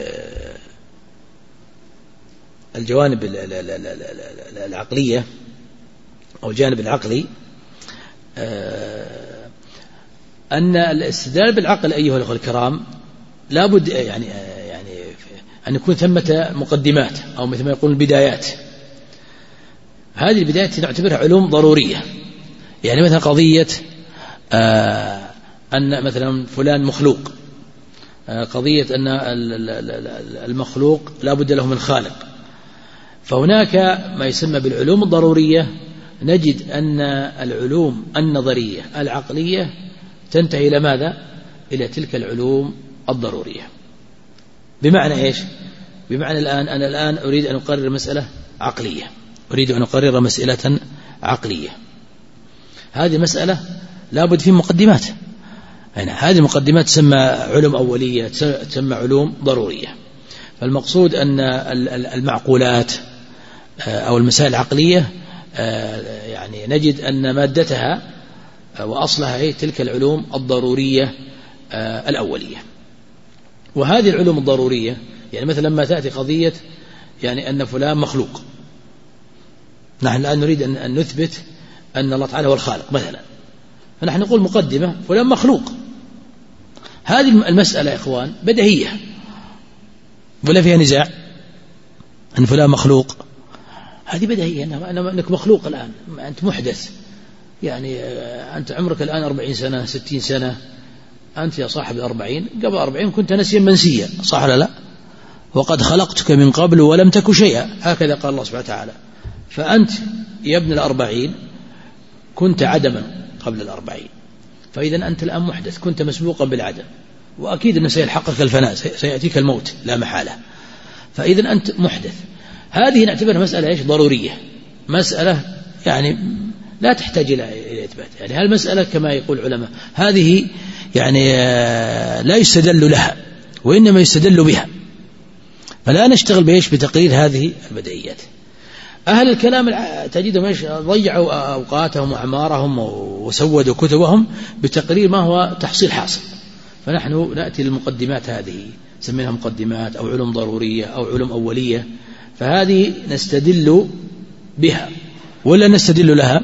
بالجوانب العقلية أو الجانب العقلي، أن الاستدلال بالعقل أيها الأخوة الكرام لابد يعني أن يكون ثمة مقدمات، أو مثل ما يقول البدايات. هذه البدايات نعتبرها علوم ضرورية. يعني مثلا قضية أن مثلا فلان مخلوق، قضية أن المخلوق لا بد له من خالق. فهناك ما يسمى بالعلوم الضرورية، نجد أن العلوم النظرية العقلية تنتهي إلى ماذا؟ إلى تلك العلوم الضرورية. بمعنى إيش؟ بمعنى أنا الآن أريد أن أقرر مسألة عقلية، أريد أن أقرر مسألة عقلية. هذه مسألة لابد في مقدمات، يعني هذه المقدمات تسمى علوم أولية، تسمى علوم ضرورية. فالمقصود أن المعقولات أو المسائل العقلية يعني نجد أن مادتها وأصلها هي تلك العلوم الضرورية الأولية. وهذه العلوم الضرورية يعني مثلا لما تأتي قضية يعني أن فلان مخلوق، نحن الآن نريد أن نثبت أن الله تعالى هو الخالق مثلا، فنحن نقول مقدمة فلان مخلوق. هذه المسألة يا إخوان بديهية ولا فيها نزاع أن فلان مخلوق، هذه بديهية أنك مخلوق الآن، أنت محدث، يعني أنت عمرك الآن 40 سنة 60 سنة، أنت يا صاحب 40 قبل 40 كنت نسيا منسيا، صح ولا لا؟ وقد خلقتك من قبل ولم تك شيئا، هكذا قال الله سبحانه وتعالى. فأنت يا ابن 40 كنت عدما قبل 40، فإذا أنت الآن محدث، كنت مسبوقا بالعدم، وأكيد أنه سيلحقك الفناء، سيأتيك الموت لا محالة، فإذا أنت محدث. هذه نعتبرها مسألة إيش؟ ضرورية، مسألة يعني لا تحتاج إلى إثبات. يعني هالمسألة كما يقول العلماء هذه يعني لا يستدل لها وإنما يستدل بها، فلا نشتغل بإيش؟ بتقرير هذه البديهيات. أهل الكلام تجدهم إيش؟ ضيعوا أوقاتهم وأعمارهم وسودوا كتبهم بتقرير ما هو تحصيل حاصل. فنحن نأتي للمقدمات هذه، سميناها مقدمات أو علوم ضرورية أو علوم أولية، فهذه نستدل بها ولا نستدل لها؟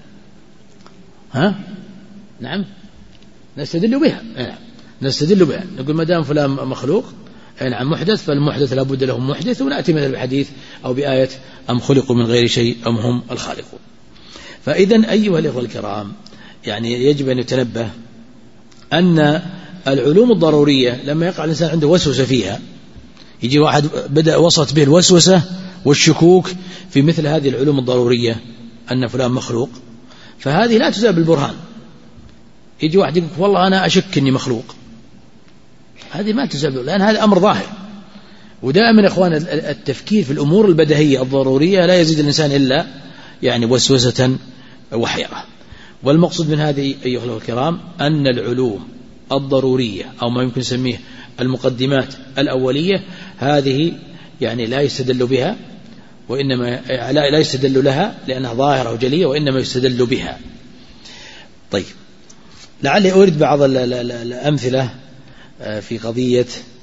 ها؟ نعم نستدل بها. نستدل بها، نقول ما دام فلان مخلوق نعم محدث، فالمحدث لا بد له محدث، ونأتي مثل الحديث أو بآية أم خلقوا من غير شيء أم هم الخالقون. فإذا أيها الأخوة الكرام يعني يجب أن يتنبه أن العلوم الضرورية لما يقع الإنسان عنده وسوسة فيها، يجي واحد بدأ وصلت به الوسوسة والشكوك في مثل هذه العلوم الضرورية أن فلان مخلوق، فهذه لا تزال بالبرهان. يجي واحد يقول والله أنا أشك أني مخلوق، هذه ما تزال، لأن هذا أمر ظاهر. ودائما يا إخوان التفكير في الأمور البديهية الضرورية لا يزيد الإنسان إلا يعني وسوسة وحيرة. والمقصود من هذه أيها الأخوة الكرام أن العلوم الضرورية أو ما يمكن نسميه المقدمات الأولية هذه يعني لا يستدل بها وإنما لا يستدل لها لأنها ظاهرة وجلية، وإنما يستدل بها. طيب، لعلي أريد بعض الأمثلة في قضية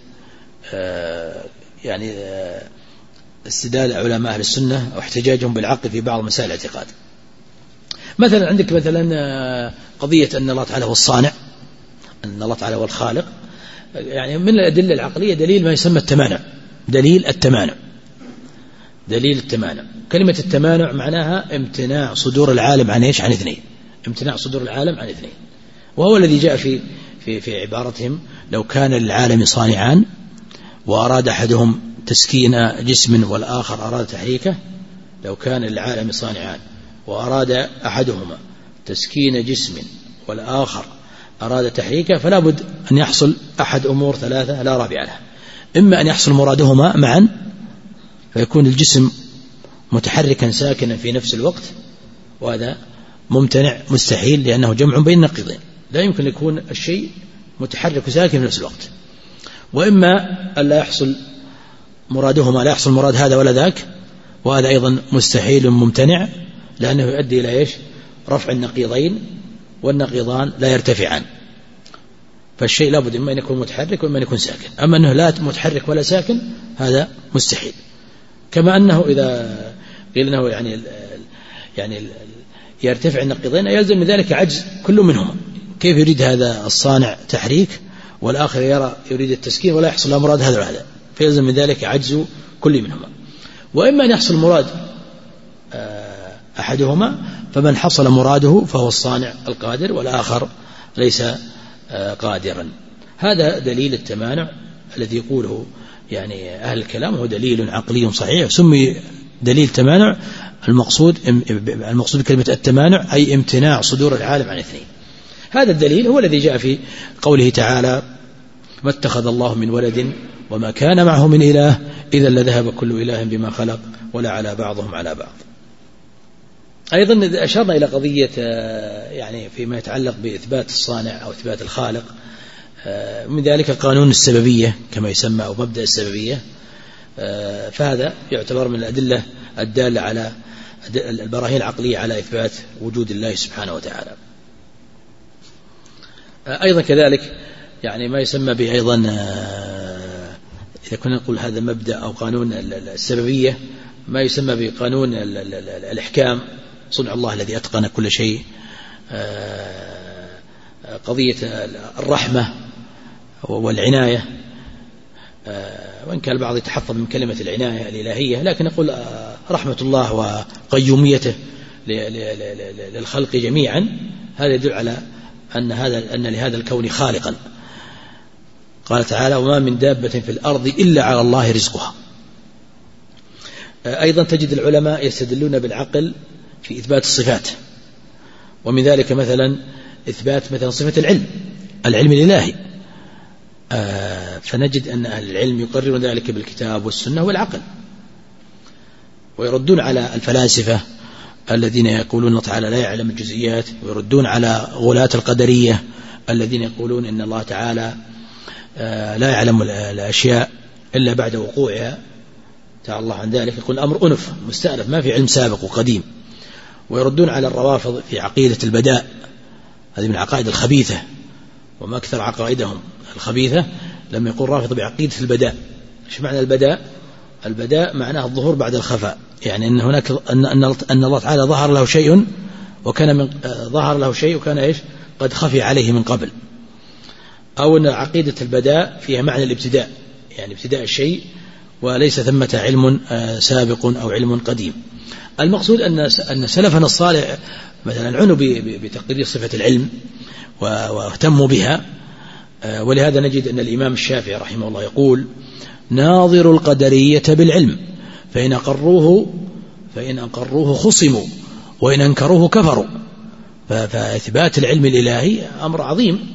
يعني استدلال علماء أهل السنة أو احتجاجهم بالعقل في بعض مسائل الاعتقاد. مثلا عندك مثلا قضية أن الله تعالى هو الصانع، أن الله تعالى هو الخالق. يعني من الأدلة العقلية دليل ما يسمى التمانع، دليل التمانع. كلمة التمانع معناها امتناع صدور العالم عن ايش؟ عن اثنين. امتناع صدور العالم عن اثنين، وهو الذي جاء في عبارتهم: لو كان للعالم صانعان وأراد أحدهم تسكين جسم والآخر أراد تحريكه، لو كان للعالم صانعان وأراد أحدهما تسكين جسم والآخر أراد تحريكه، فلا بد أن يحصل أحد أمور ثلاثة لا رابع لها: إما أن يحصل مرادهما معا فيكون الجسم متحركا ساكنا في نفس الوقت، وهذا ممتنع مستحيل لأنه جمع بين نقيضين، لا يمكن يكون الشيء متحرك وساكن في نفس الوقت. وإما أن لا يحصل مرادهما، لا يحصل مراد هذا ولا ذاك، وهذا أيضا مستحيل ممتنع لأنه يؤدي إلى إيش؟ رفع النقيضين، والنقيضان لا يرتفعان. فالشيء لابد إما أن يكون متحرك وإما أن يكون ساكن. أما أنه لا متحرك ولا ساكن هذا مستحيل. كما أنه إذا قيل أنه يعني يرتفع النقيضين يلزم من ذلك عجز كل منهما. كيف يريد هذا الصانع تحريك والآخر يريد التسكين ولا يحصل له مراد هذا ولا هذا، فيلزم من ذلك عجز كل منهما. وإما أن يحصل مراد أحدهما، فمن حصل مراده فهو الصانع القادر والآخر ليس قادرا. هذا دليل التمانع الذي يقوله يعني أهل الكلام، هو دليل عقلي صحيح سمي دليل تمانع. المقصود بكلمة التمانع أي امتناع صدور العالم عن اثنين. هذا الدليل هو الذي جاء في قوله تعالى: ما اتخذ الله من ولد وما كان معه من إله إذا لذهب كل إله بما خلق ولا على بعضهم على بعض. أيضا أشرنا إلى قضية يعني فيما يتعلق بإثبات الصانع أو إثبات الخالق، من ذلك قانون السببية كما يسمى أو مبدأ السببية. فهذا يعتبر من الأدلة الدالة على البراهين العقلية على إثبات وجود الله سبحانه وتعالى. أيضا كذلك يعني ما يسمى به أيضا، إذا كنا نقول هذا مبدأ أو قانون السببية، ما يسمى بقانون الإحكام، صنع الله الذي أتقن كل شيء. قضية الرحمة والعناية، وإن كان البعض يتحفظ من كلمة العناية الإلهية، لكن نقول رحمة الله وقيوميته للخلق جميعا، هذا يدل على أن لهذا الكون خالقا. قال تعالى: وما من دابة في الأرض إلا على الله رزقها. أيضا تجد العلماء يستدلون بالعقل في إثبات الصفات، ومن ذلك مثلا إثبات مثلا صفة العلم الإلهي، فنجد أن أهل العلم يقررون ذلك بالكتاب والسنة والعقل، ويردون على الفلاسفة الذين يقولون الله تعالى لا يعلم الجزئيات، ويردون على غلاة القدرية الذين يقولون إن الله تعالى لا يعلم الأشياء إلا بعد وقوعها، تعالى الله عن ذلك، يقول الأمر أنف مستأنف ما في علم سابق وقديم. ويردون على الروافض في عقيدة البداء، هذه من العقائد الخبيثة، وما أكثر عقائدهم الخبيثة لما يقول رافض بعقيدة البداء. إيش معنى البداء؟ البداء معناه الظهور بعد الخفاء، يعني أن هناك أن الله تعالى ظهر له شيء وكان إيش قد خفي عليه من قبل، أو أن عقيدة البداء فيها معنى الابتداء، يعني ابتداء الشيء وليس ثمة علم سابق أو علم قديم. المقصود أن سلفنا الصالح مثلا عنوا بتقرير صفة العلم واهتموا بها، ولهذا نجد أن الإمام الشافعي رحمه الله يقول: ناظر القدرية بالعلم فإن أقروه خصموا وإن أنكروه كفروا. فإثبات العلم الإلهي أمر عظيم.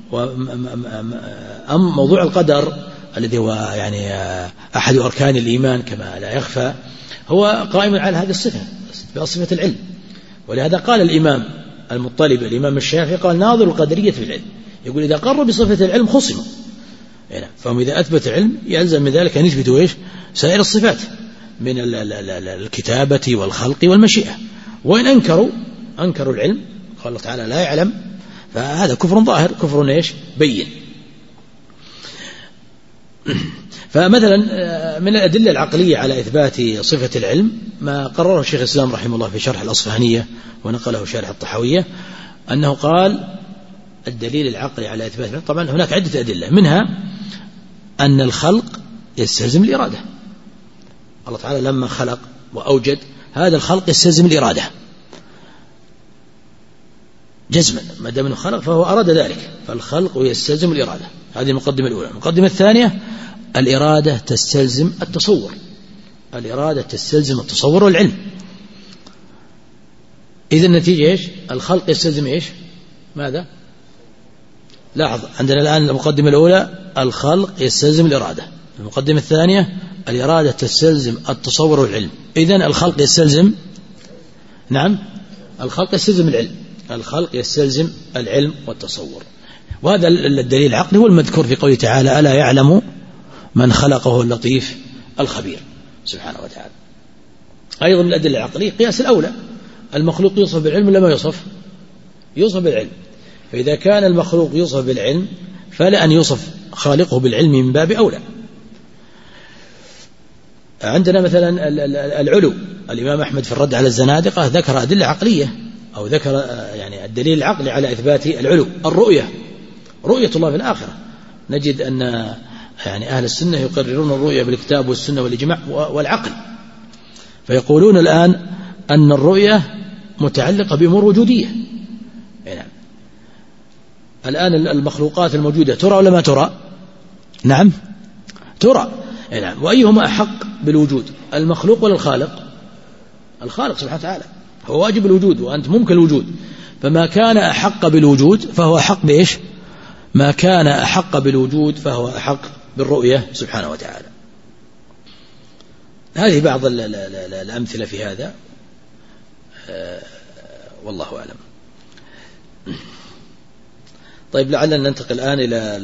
موضوع القدر الذي هو يعني أحد أركان الإيمان كما لا يخفى، هو قائم على هذه الصفة، صفة العلم. ولهذا قال الإمام المطلبي الإمام الشافعي قال ناظر القدرية في العلم، يقول إذا قروا بصفة العلم خصموا، فهم إذا أثبت العلم يلزم من ذلك أن يثبتوا إيش؟ سائر الصفات من الكتابة والخلق والمشيئة. وإن أنكروا العلم، قال الله تعالى لا يعلم، فهذا كفر ظاهر، كفر إيش؟ بين. فمثلا من الأدلة العقلية على إثبات صفة العلم ما قرره الشيخ الإسلام رحمه الله في شرح الأصفهانية ونقله شارح الطحاوية، أنه قال الدليل العقلي على إثبات العلم، طبعا هناك عدة أدلة، منها أن الخلق يستلزم الإرادة. الله تعالى لما خلق وأوجد هذا الخلق يستلزم الإرادة جزما، ما دام أنه خلق فهو أراد ذلك، فالخلق يستلزم الإرادة. هذه المقدمة الأولى. المقدمة الثانية الإرادة تستلزم التصور، الإرادة تستلزم التصور والعلم. إذا النتيجة إيش؟ الخلق يستلزم إيش؟ ماذا؟ لاحظ عندنا الآن المقدمة الأولى الخلق يستلزم الإرادة، المقدمة الثانية الإرادة تستلزم التصور والعلم. إذن الخلق يستلزم، نعم الخلق يستلزم العلم، الخلق يستلزم العلم والتصور. وهذا الدليل العقلي هو المذكور في قوله تعالى ألا يعلم من خلقه اللطيف الخبير سبحانه وتعالى. أيضا من الأدلة العقلية قياس الأولى، المخلوق يوصف بالعلم ولا ما يوصف بالعلم، فإذا كان المخلوق يوصف بالعلم فلا أن يوصف خالقه بالعلم من باب أولى. عندنا مثلا العلو، الإمام أحمد في الرد على الزنادقة ذكر أدلة عقلية، أو ذكر يعني الدليل العقلي على إثبات العلو. الرؤية، رؤية الله في الآخرة، نجد أن يعني أهل السنة يقررون الرؤية بالكتاب والسنة والإجماع والعقل، فيقولون الآن أن الرؤية متعلقة بأمور وجودية. نعم. الآن المخلوقات الموجودة ترى ولا ما ترى؟ نعم ترى. نعم. وأيهما أحق بالوجود، المخلوق ولا الخالق؟ الخالق سبحانه وتعالى، هو واجب الوجود وأنت ممكن الوجود، فما كان أحق بالوجود فهو أحق بإيش؟ ما كان أحق بالوجود فهو أحق بالرؤية سبحانه وتعالى. هذه بعض الأمثلة في هذا، والله أعلم. طيب لعلنا ننتقل الآن إلى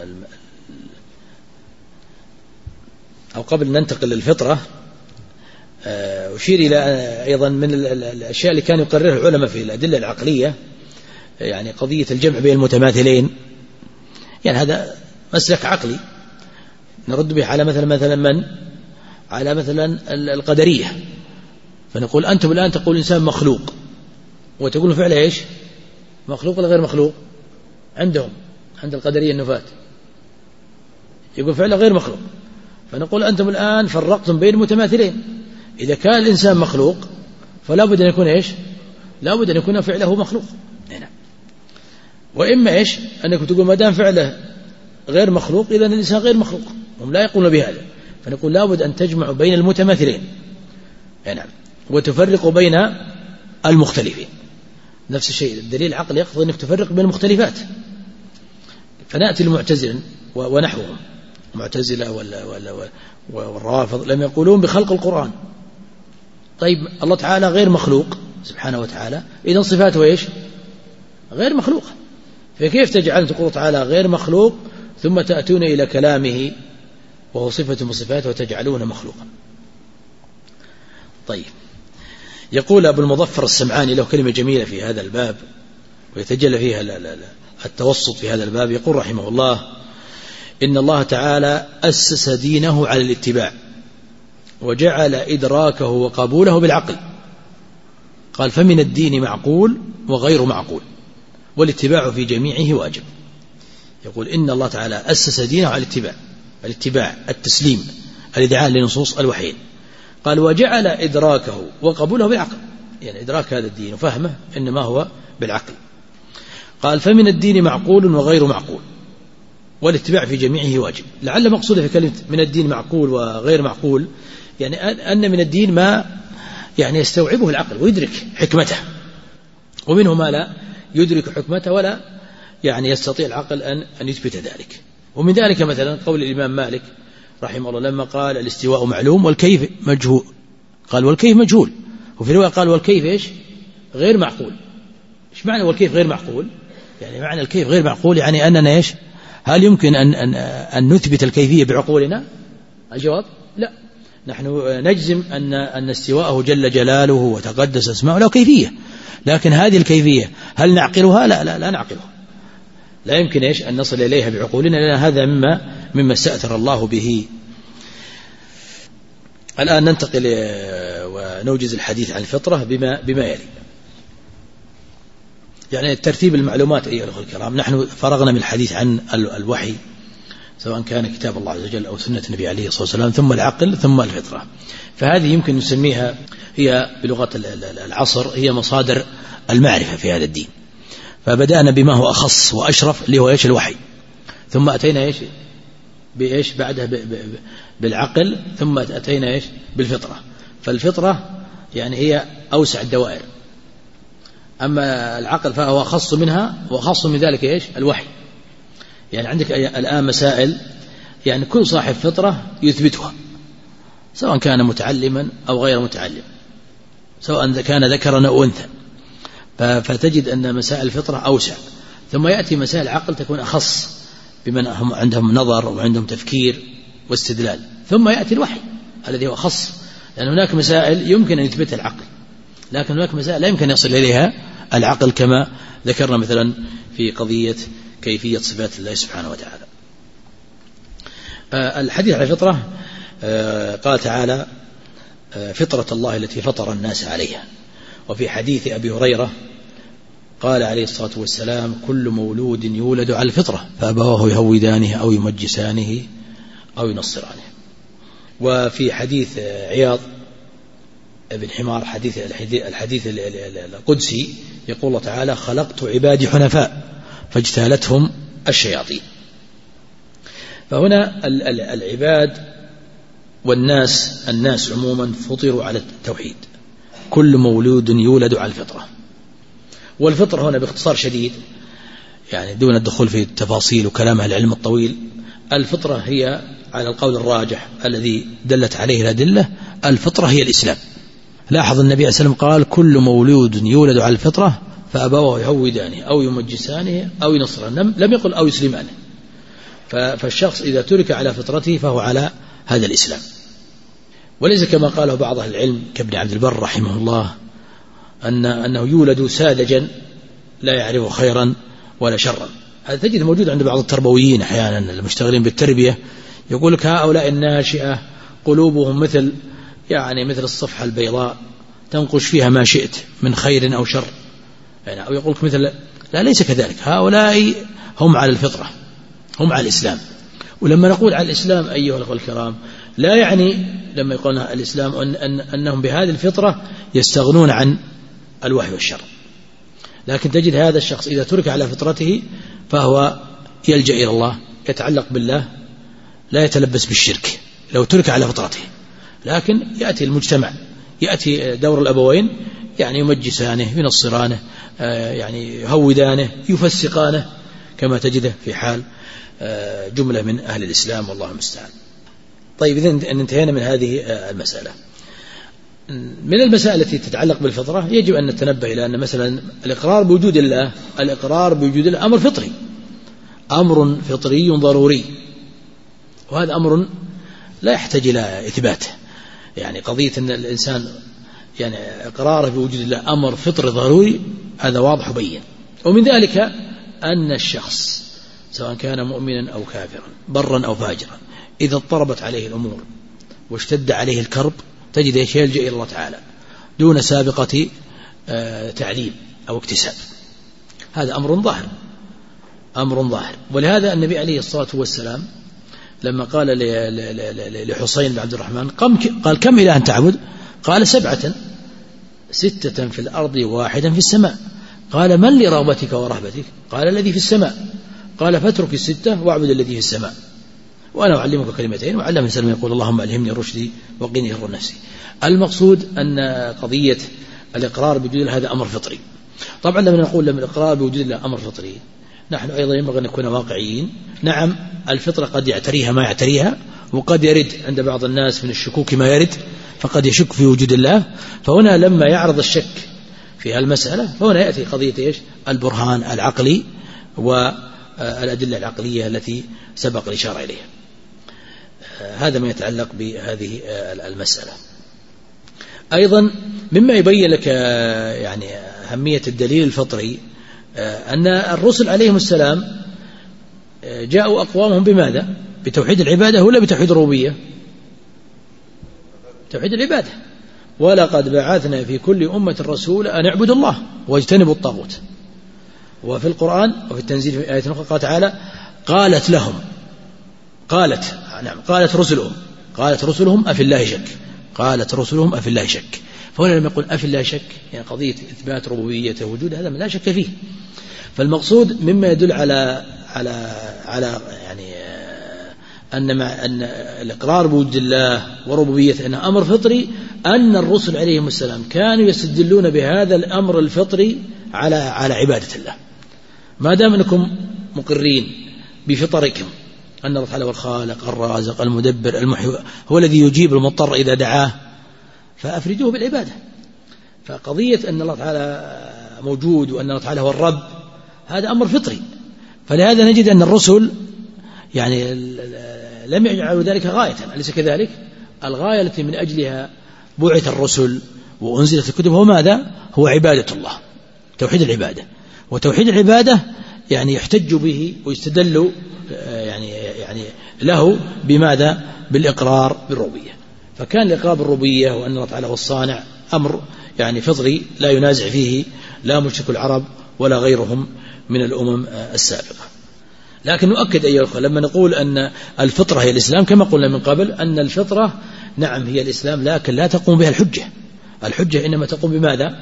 أو قبل ننتقل للفطرة أشير إلى أيضا من الأشياء اللي كانوا يقررها العلماء في الأدلة العقلية، يعني قضية الجمع بين المتماثلين. يعني هذا مسلك عقلي نرد به على مثلا من؟ على مثلا القدرية، فنقول أنتم الآن تقول الإنسان مخلوق، وتقول فعله إيش؟ مخلوق ولا غير مخلوق؟ عندهم عند القدرية النفاة يقول فعله غير مخلوق، فنقول أنتم الآن فرقتم بين المتماثلين. إذا كان الإنسان مخلوق فلا بد أن يكون إيش؟ لا بد أن يكون فعله مخلوق. هنا. وإما إيش؟ أنك تقول ما دام فعله غير مخلوق إذن الإنسان غير مخلوق، هم لا يقولون بهذا، فنقول لا بد أن تجمع بين المتماثلين نعم، وتفرق بين المختلفين. نفس الشيء الدليل العقلي يقتضي أنك تفرق بين المختلفات، فنأتي المعتزلة ونحوهم، المعتزلة والروافض لم يقولون بخلق القرآن. طيب الله تعالى غير مخلوق سبحانه وتعالى، إذن صفاته إيش؟ غير مخلوقة، فكيف تجعل تقول تعالى غير مخلوق ثم تأتون إلى كلامه وهو صفة من صفاته وتجعلونه مخلوقا؟ طيب يقول أبو المظفر السمعاني له كلمة جميلة في هذا الباب ويتجلى فيها التوسط في هذا الباب، يقول رحمه الله: إن الله تعالى أسس دينه على الاتباع وجعل إدراكه وقبوله بالعقل. قال: فمن الدين معقول وغير معقول، والاتباع في جميعه واجب. يقول إن الله تعالى أسس دينه على الاتباع التسليم، الإذعان لنصوص الوحيين. قال: وجعل إدراكه وقبوله بالعقل، يعني إدراك هذا الدين وفهمه إنما هو بالعقل. قال: فمن الدين معقول وغير معقول، والاتباع في جميعه واجب. لعل مقصوده في كلمة من الدين معقول وغير معقول يعني أن من الدين ما يعني يستوعبه العقل ويدرك حكمته، ومنه ما لا يدرك حكمته ولا يعني يستطيع العقل أن يثبت ذلك. ومن ذلك مثلا قول الإمام مالك رحمه الله لما قال: الاستواء معلوم والكيف مجهول. قال: والكيف مجهول. وفي رواية قال: والكيف إيش؟ غير معقول. إيش معنى والكيف غير معقول؟ يعني معنى الكيف غير معقول يعني أننا إيش؟ هل يمكن أن نثبت الكيفية بعقولنا؟ الجواب لا. نحن نجزم أن استواءه جل جلاله وتقدس اسماؤه له كيفية، لكن هذه الكيفية هل نعقلها؟ لا نعقلها، لا يمكن إيش أن نصل إليها بعقولنا، لأن هذا مما استأثر الله به. الآن ننتقل ونوجز الحديث عن الفطرة بما يلي. يعني ترتيب المعلومات أيها الأخوة الكرام، نحن فرغنا من الحديث عن الوحي سواء كان كتاب الله عز وجل أو سنة النبي عليه الصلاة والسلام، ثم العقل ثم الفطرة. فهذه يمكن نسميها هي بلغة العصر هي مصادر المعرفة في هذا الدين. فبدأنا بما هو أخص وأشرف اللي هو إيش؟ الوحي. ثم أتينا إيش بإيش بعدها بالعقل، ثم أتينا إيش بالفطرة. فالفطرة يعني هي أوسع الدوائر، أما العقل فهو أخص منها، وأخص من ذلك إيش؟ الوحي. يعني عندك الآن مسائل يعني كل صاحب فطرة يثبتها، سواء كان متعلما أو غير متعلم، سواء كان ذكرا أو أنثى، فتجد أن مسائل الفطرة أوسع. ثم يأتي مسائل العقل تكون أخص بمن هم عندهم نظر وعندهم تفكير واستدلال. ثم يأتي الوحي الذي هو أخص، لأن هناك مسائل يمكن أن يثبتها العقل، لكن هناك مسائل لا يمكن أن يصل إليها العقل، كما ذكرنا مثلا في قضية كيفية صفات الله سبحانه وتعالى. الحديث عن الفطرة قال تعالى: فطرة الله التي فطر الناس عليها. وفي حديث أبي هريرة قال عليه الصلاة والسلام: كل مولود يولد على الفطرة فأبواه يهودانه أو يمجسانه أو ينصرانه. وفي حديث عياض بن حمار الحديث القدسي يقول الله تعالى: خلقت عبادي حنفاء فاجتالتهم الشياطين. فهنا العباد والناس عموما فطروا على التوحيد. كل مولود يولد على الفطرة. والفطرة هنا باختصار شديد، يعني دون الدخول في التفاصيل وكلام أهل العلم الطويل، الفطرة هي على القول الراجح الذي دلت عليه الأدلة، الفطرة هي الإسلام. لاحظ النبي عليه الصلاة والسلام قال: كل مولود يولد على الفطرة فأبواه يهودانه أو يمجسانه أو ينصرانه، لم يقل أو يسلمانه. فالشخص إذا ترك على فطرته فهو على هذا الإسلام، وليس كما قاله بعض أهل العلم كابن عبد البر رحمه الله أنه يولد ساذجا لا يعرف خيرا ولا شرا. هذا تجد موجود عند بعض التربويين أحيانا المشتغلين بالتربية، يقول لك: هؤلاء الناشئة قلوبهم مثل الصفحة البيضاء تنقش فيها ما شئت من خير أو شر، يعني أو يقول لك مثل، لا، ليس كذلك. هؤلاء هم على الفطرة، هم على الإسلام. ولما نقول على الإسلام أيها الأخوة الكرام، لا يعني لما يقولون الإسلام أنهم بهذه الفطرة يستغنون عن الوحي والشر، لكن تجد هذا الشخص إذا ترك على فطرته فهو يلجأ إلى الله، يتعلق بالله، لا يتلبس بالشرك لو ترك على فطرته. لكن يأتي المجتمع، يأتي دور الأبوين، يعني يمجسانه، ينصرانه، يعني يهودانه، يفسقانه، كما تجده في حال جملة من أهل الإسلام، والله المستعان. طيب، إذن انتهينا من هذه المسألة. من المسائل التي تتعلق بالفطرة يجب أن نتنبه إلى أن مثلا الإقرار بوجود الله أمر فطري، أمر فطري ضروري، وهذا أمر لا يحتاج إلى إثباته. يعني قضية أن الإنسان يعني إقراره بوجود الله أمر فطري ضروري، هذا واضح وبين. ومن ذلك أن الشخص سواء كان مؤمنا أو كافرا، برا أو فاجرا، إذا اضطربت عليه الأمور واشتد عليه الكرب تجد يلجأ إلى الله تعالى دون سابقة تعليم أو اكتساب. هذا أمر ظاهر. ولهذا النبي عليه الصلاة والسلام لما قال لحسين بن عبد الرحمن: قال: كم إله تعبد؟ قال: 7، 6 في الأرض و1 في السماء. قال: من لرغبتك ورهبتك؟ قال: الذي في السماء. قال: فاترك 6 واعبد الذي في السماء. وأنا أعلمك كلمتين. وعلم الإنسان يقول: اللهم ألهمني رشدي وقني شر نفسي. المقصود أن قضية الإقرار بوجود الله هذا أمر فطري. طبعا لما نقول الإقرار بوجود الله أمر فطري، نحن أيضا ينبغي أن نكون واقعيين. نعم، الفطرة قد يعتريها ما يعتريها، وقد يرد عند بعض الناس من الشكوك ما يرد، فقد يشك في وجود الله. فهنا لما يعرض الشك في المسألة، فهنا يأتي قضية إيش؟ البرهان العقلي والأدلة العقلية التي سبق الإشارة إليها. هذا ما يتعلق بهذه المسألة. أيضا مما يبين لك يعني أهمية الدليل الفطري أن الرسل عليهم السلام جاءوا أقوامهم بماذا؟ بتوحيد العبادة ولا بتوحيد الربوبية؟ توحيد العبادة. ولقد بعثنا في كل أمة رسول أن اعبدوا الله واجتنبوا الطاغوت. وفي القرآن وفي التنزيل في آية أخرى قال تعالى قالت رسلهم أفي الله شك. قالت رسلهم أفي الله شك. فهنا لما يقول أفي الله شك يعني قضية إثبات ربوبيته وجود هذا لا شك فيه. فالمقصود مما يدل على يعني أن الإقرار بوجود الله وربوبيته أنه أمر فطري، أن الرسل عليهم السلام كانوا يستدلون بهذا الأمر الفطري على عبادة الله. ما دام أنكم مقرين بفطركم أن الله تعالى هو الخالق الرازق المدبر المحيي، هو الذي يجيب المضطر إذا دعاه، فأفردوه بالعبادة. فقضية أن الله تعالى موجود وأن الله تعالى هو الرب هذا أمر فطري. فلهذا نجد أن الرسل يعني لم يجعلوا ذلك غاية، أليس كذلك؟ الغاية التي من أجلها بعث الرسل وأنزلت الكتب هو ماذا؟ هو عبادة الله، توحيد العبادة. وتوحيد العبادة يعني يحتج به ويستدل يعني له بماذا؟ بالإقرار بالربوبية. فكان الإقرار بالربوبية وأن الله تعالى هو الصانع أمر يعني فطري لا ينازع فيه لا مشرك العرب ولا غيرهم من الأمم السابقة. لكن نؤكد أيها الأخوة لما نقول أن الفطرة هي الإسلام كما قلنا من قبل أن الفطرة نعم هي الإسلام، لكن لا تقوم بها الحجة. الحجة إنما تقوم بماذا؟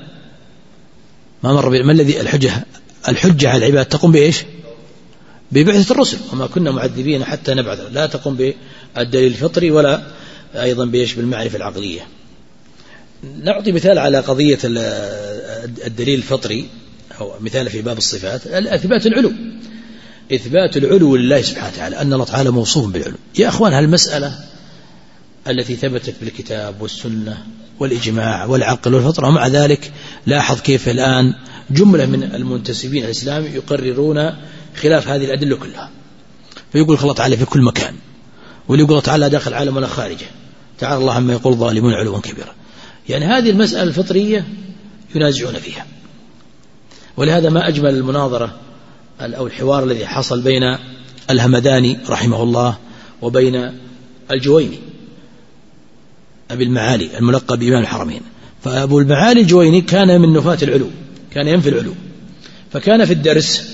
ما الذي الحجة على العباد تقوم بإيش؟ ببعثة الرسل، وما كنا معذبين حتى نبعث. لا تقوم بالدليل الفطري ولا أيضا بإيش؟ بالمعرفة العقلية. نعطي مثال على قضية الدليل الفطري أو مثال في باب الصفات، إثبات العلو لله سبحانه وتعالى، أن الله تعالى موصوف بالعلو. يا أخوان هالمسألة التي ثبتت بالكتاب والسنة والإجماع والعقل والفطرة، ومع ذلك لاحظ كيف الآن جملة من المنتسبين الإسلام يقررون خلاف هذه الأدلة كلها، فيقول الله تعالى في كل مكان، واللي يقول الله تعالى داخل العالم ولا خارجه، تعالى الله عما يقول ظالمون علوا كبيرا. يعني هذه المسألة الفطرية ينازعون فيها. ولهذا ما أجمل المناظرة أو الحوار الذي حصل بين الهمداني رحمه الله وبين الجويني أبي المعالي الملقب بإمام الحرمين. فأبو المعالي الجويني كان من نفاة العلو، كان ينفي العلو، فكان في الدرس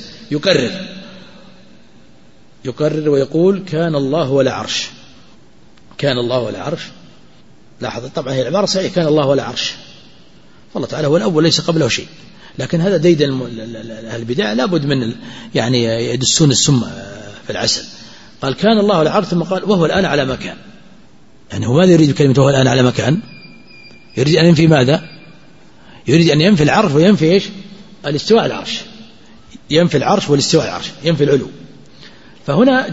يقرر ويقول كان الله ولا عرش، كان الله ولا عرش. لاحظ طبعا هي العبارة صحيحة، كان الله ولا عرش، فالله تعالى هو الأول ليس قبله شيء. لكن هذا ديد البدع لابد من يعني يدسون السم في العسل. قال كان الله ولا عرش، ثم قال وهو الآن على مكان. يعني هو ماذا يريد بكلمة وهو الآن على مكان؟ يريد أن ينفي ماذا؟ يريد أن ينفي العرش وينفي إيش؟ الاستواء على العرش، ينفي العرش والاستواء على العرش، ينفي العلو. فهنا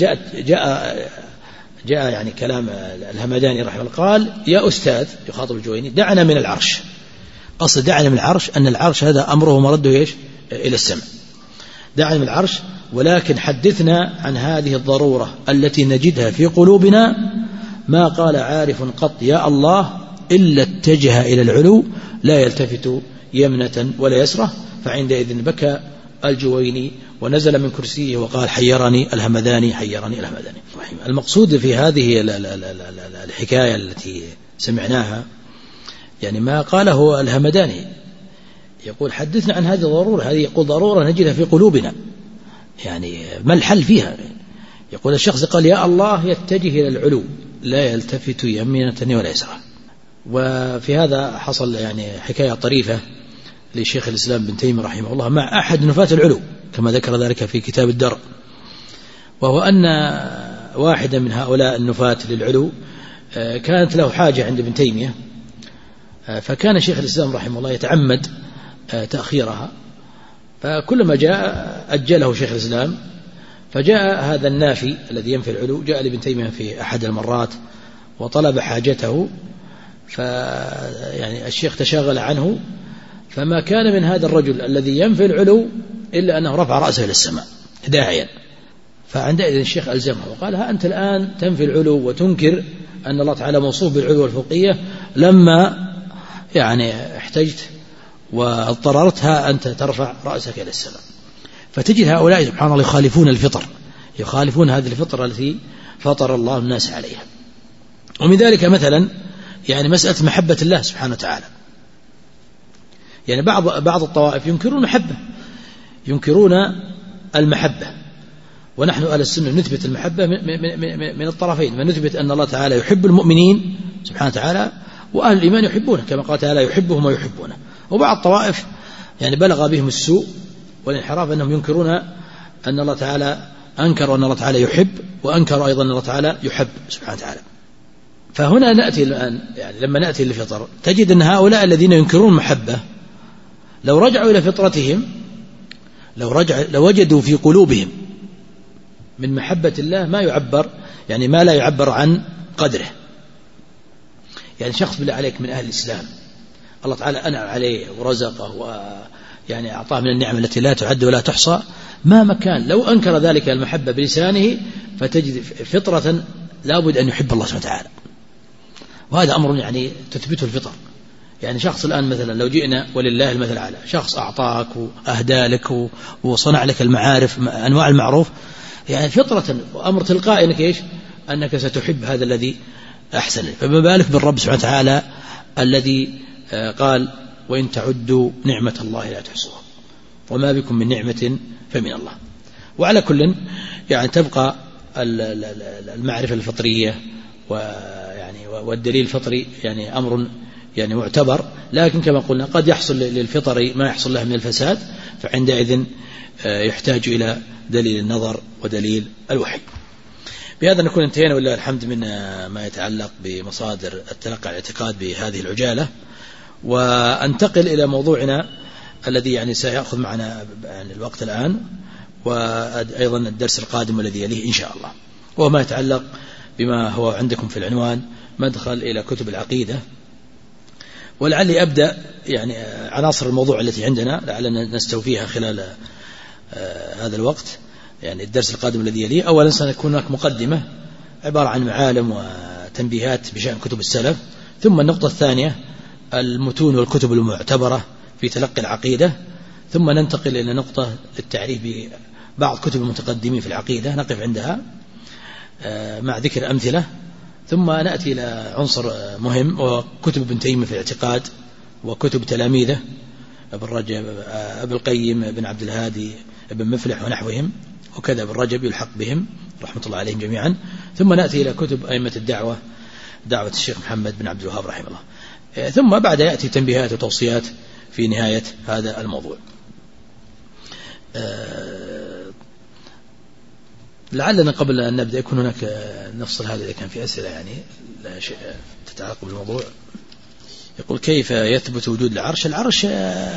جاء يعني كلام الهمداني رحمه الله، قال يا أستاذ يخاطب الجويني دعنا من العرش. أصل دعنا من العرش أن العرش هذا أمره مرده إيش؟ إلى السمع. دعنا من العرش، ولكن حدثنا عن هذه الضرورة التي نجدها في قلوبنا، ما قال عارف قط يا الله إلا اتجه إلى العلو لا يلتفت يمنة ولا يسرة. فعندئذ بكى الجويني ونزل من كرسيه وقال حيرني الهمداني. المقصود في هذه الحكاية التي سمعناها يعني ما قاله الهمداني، يقول حدثنا عن هذه الضرورة، هذه يقول ضرورة نجدها في قلوبنا، يعني ما الحل فيها؟ يقول الشخص قال يا الله يتجه إلى العلو لا يلتفت يمينة ولا يسرى. وفي هذا حصل يعني حكاية طريفة لشيخ الإسلام ابن تيمية رحمه الله مع أحد نفاة العلو كما ذكر ذلك في كتاب الدرء، وهو أن واحدا من هؤلاء النفاة للعلو كانت له حاجة عند ابن تيمية، فكان شيخ الإسلام رحمه الله يتعمد تأخيرها، فكلما جاء أجله شيخ الإسلام. فجاء هذا النافي الذي ينفي العلو جاء لابن تيمية في أحد المرات وطلب حاجته، يعني الشيخ تشاغل عنه، فما كان من هذا الرجل الذي ينفي العلو إلا أنه رفع رأسه إلى السماء داعيا. فعندئذ الشيخ ألزمه وقال: ها أنت الآن تنفي العلو وتنكر أن الله تعالى موصوف بالعلو والفوقية، لما يعني احتجت واضطررت ها أنت ترفع رأسك إلى السماء. فتجد هؤلاء سبحان الله يخالفون الفطر، يخالفون هذه الفطرة التي فطر الله الناس عليها. ومن ذلك مثلا يعني مسألة محبة الله سبحانه وتعالى. يعني بعض الطوائف ينكرون المحبة، ونحن أهل السنة نثبت المحبة من الطرفين، فنثبت أن الله تعالى يحب المؤمنين سبحانه وتعالى، وأهل الإيمان يحبونه كما قال تعالى: يحبهم ويحبونه. وبعض الطوائف يعني بلغ بهم السوء والانحراف أنهم ينكرون أن الله تعالى، أنكروا أن الله تعالى يحب، وأنكروا أيضا أن الله تعالى يحب سبحانه وتعالى. فهنا نأتي الآن يعني لما نأتي للفطر تجد أن هؤلاء الذين ينكرون المحبة لو رجعوا إلى فطرتهم لو وجدوا في قلوبهم من محبة الله ما لا يعبر عن قدره. يعني شخص بالله عليك من أهل الإسلام الله تعالى أنعم عليه ورزقه ويعني أعطاه من النعم التي لا تعد ولا تحصى، ما مكان لو أنكر ذلك المحبة بلسانه فتجد فطرة لابد أن يحب الله سبحانه وتعالى، وهذا أمر يعني تثبته الفطر. يعني شخص الآن مثلا لو جئنا ولله المثل الأعلى، شخص أعطاك وأهدى لك وصنع لك المعارف أنواع المعروف، يعني فطرة وأمر تلقائي أنك ستحب هذا الذي أحسن لك، فما بالك بالرب سبحانه وتعالى الذي قال: وإن تعدوا نعمة الله لا تحصوها وما بكم من نعمة فمن الله. وعلى كل يعني تبقى المعرفة الفطرية والدليل الفطري يعني أمر يعني معتبر، لكن كما قلنا قد يحصل للفطر ما يحصل له من الفساد، فعندئذ يحتاج إلى دليل النظر ودليل الوحي. بهذا نكون انتهينا ولله الحمد من ما يتعلق بمصادر التلقي الاعتقاد بهذه العجالة، وأنتقل إلى موضوعنا الذي يعني سيأخذ معنا يعني الوقت الآن، وأيضا الدرس القادم الذي يليه إن شاء الله، وهو ما يتعلق بما هو عندكم في العنوان: مدخل إلى كتب العقيدة. ولعلي أبدأ يعني عناصر الموضوع التي عندنا لعلنا نستوفيها خلال هذا الوقت، يعني الدرس القادم الذي يليه. أولا سنكون هناك مقدمة عبارة عن معالم وتنبيهات بشأن كتب السلف، ثم النقطة الثانية المتون والكتب المعتبرة في تلقي العقيدة، ثم ننتقل إلى نقطة للتعريف ببعض كتب المتقدمين في العقيدة نقف عندها مع ذكر أمثلة، ثم نأتي إلى عنصر مهم وكتب ابن تيمية في الاعتقاد وكتب تلاميذه ابن رجب ابن القيم ابن عبد الهادي ابن مفلح ونحوهم، وكذا ابن رجب يلحق بهم رحمة الله عليهم جميعا. ثم نأتي إلى كتب أئمة الدعوة، دعوة الشيخ محمد بن عبد الوهاب رحمه الله، ثم بعد يأتي تنبيهات وتوصيات في نهاية هذا الموضوع. لعلنا قبل أن نبدأ يكون هناك نفصل هذا إذا كان في أسئلة يعني لا شيء تتعلق بالموضوع. يقول: كيف يثبت وجود العرش؟ العرش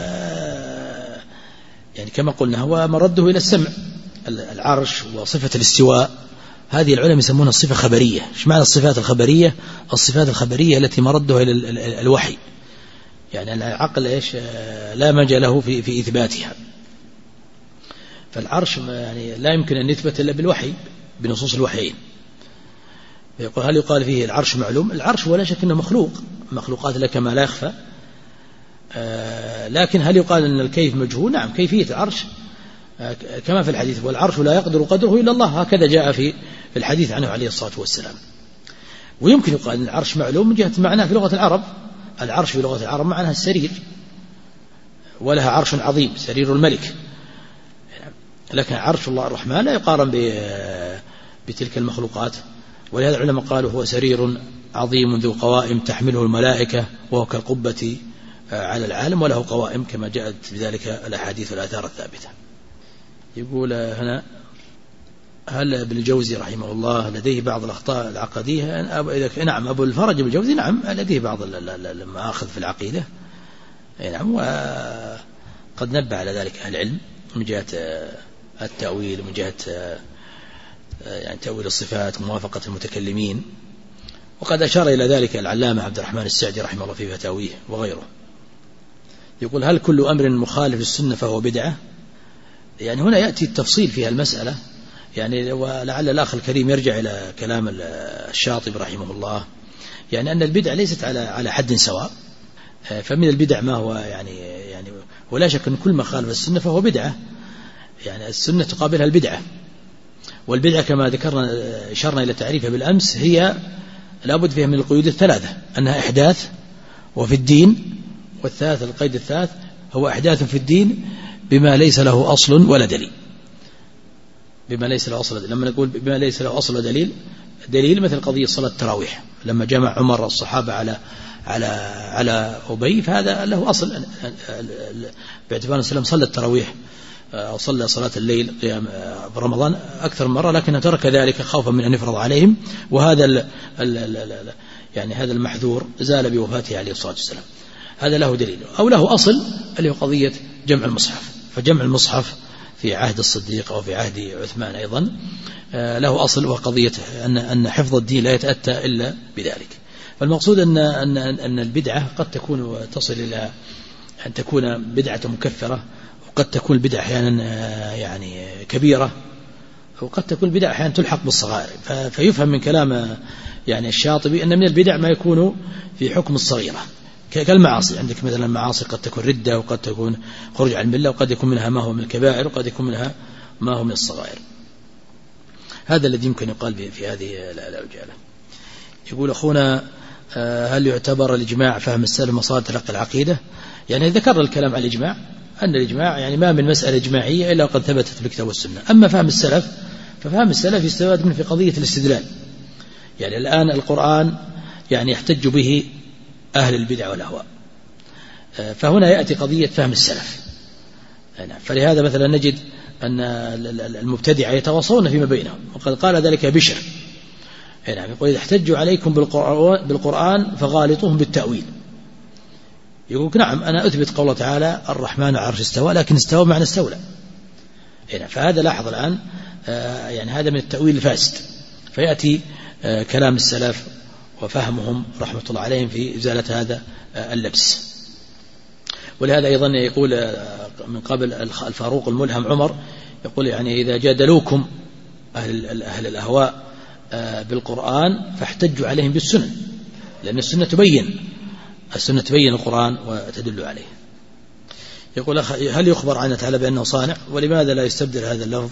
يعني كما قلنا هو مرده إلى السمع. العرش وصفة الاستواء هذه العلماء يسمونها الصفة خبرية. ايش معنى الصفات الخبرية؟ الصفات الخبرية التي مردها إلى الوحي، يعني العقل لا مجال له في إثباتها. فالعرش يعني لا يمكن أن يثبت إلا بالوحي بنصوص الوحيين. يقول: هل يقال فيه العرش معلوم؟ العرش ولا شك أنه مخلوقات لك ما لا يخفى، لكن هل يقال أن الكيف مجهول؟ نعم، كيفية العرش كما في الحديث: والعرش لا يقدر قدره إلا الله، هكذا جاء في الحديث عنه عليه الصلاة والسلام. ويمكن يقال أن العرش معلوم من جهة معناه في لغة العرب. العرش في لغة العرب معناها السرير، ولها عرش عظيم سرير الملك، لكن عرش الله الرحمن لا يقارن بتلك المخلوقات. ولهذا العلماء قالوا: هو سرير عظيم ذو قوائم تحمله الملائكة وهو كالقبة على العالم وله قوائم، كما جاءت بذلك الأحاديث والآثار الثابتة. يقول هنا: هل ابن الجوزي رحمه الله لديه بعض الأخطاء العقدية؟ نعم، أبو الفرج ابن الجوزي نعم لديه بعض المآخذ في العقيدة، نعم، وقد نبه على ذلك أهل العلم من جهة التأويل ومن جهة يعني تأويل الصفات وموافقة المتكلمين، وقد أشار إلى ذلك العلامة عبد الرحمن السعدي رحمه الله في فتاويه وغيره. يقول هل كل أمر مخالف للسنة فهو بدعة؟ يعني هنا يأتي التفصيل في المسألة، يعني ولعل الأخ الكريم يرجع إلى كلام الشاطبي رحمه الله، يعني أن البدع ليست على حد سواء. فمن البدع ما هو يعني ولا شك أن كل ما خالف السنة فهو بدعة، يعني السنة تقابلها البدعة. والبدعة كما ذكرنا إشرنا إلى تعريفها بالأمس هي لابد فيها من القيود الثلاثة، أنها إحداث وفي الدين، والثالث القيد الثالث هو إحداث في الدين بما ليس له أصل ولا دليل. بما ليس له أصل، لما نقول بما ليس له أصل ولا دليل مثل قضية صلاة التراويح لما جمع عمر الصحابة على أبي، فهذا له أصل باعتبار السلام صلى التراويح أو صلى صلاة الليل قيام برمضان أكثر من مرة، لكنه ترك ذلك خوفا من أن يفرض عليهم، وهذا يعني هذا المحذور زال بوفاته عليه الصلاة والسلام. هذا له دليل أو له أصل اللي هو قضية جمع المصحف. فجمع المصحف في عهد الصديق أو في عهد عثمان أيضا له أصل، وقضية أن حفظ الدين لا يتأتى إلا بذلك. فالمقصود أن البدعة قد تكون تصل إلى أن تكون بدعة مكفرة، وقد تكون البدعة أحيانا يعني كبيرة، وقد تكون البدعة أحيانا تلحق بالصغائر. فيفهم من كلام يعني الشاطبي أن من البدع ما يكون في حكم الصغيرة كالمعاصي. عندك مثلا المعاصي قد تكون ردة، وقد تكون خروج عن الملة، وقد يكون منها ما هو من الكبائر، وقد يكون منها ما هو من الصغائر. هذا الذي يمكن يقال في هذه العجالة. يقول أخونا هل يعتبر الإجماع فهم السلف مصادر تلقي العقيدة؟ يعني ذكر الكلام على الإجماع، أن الإجماع يعني ما من مسألة إجماعية إلا قد ثبتت في الكتاب والسنة. أما فهم السلف ففهم السلف يستفاد منه في قضية الاستدلال. يعني الآن القرآن يعني يحتج به أهل البدع والأهواء، فهنا يأتي قضية فهم السلف. فلهذا مثلا نجد أن المبتدعة يتواصلون فيما بينهم، وقد قال ذلك بشر، يقول إذا احتجوا عليكم بالقرآن فغالطوهم بالتأويل. يقول نعم أنا أثبت قوله تعالى الرحمن على العرش استوى، لكن استوى معنى استولى. فهذا لاحظ الآن يعني هذا من التأويل الفاسد. فيأتي كلام السلف وفهمهم رحمة الله عليهم في إزالة هذا اللبس. ولهذا أيضا يقول من قبل الفاروق الملهم عمر، يقول يعني إذا جادلوكم أهل الأهواء بالقرآن فاحتجوا عليهم بالسنن، لأن السنة تبين القرآن وتدل عليه. يقول هل يخبر عنه تعالى بأنه صانع، ولماذا لا يستبدل هذا اللفظ؟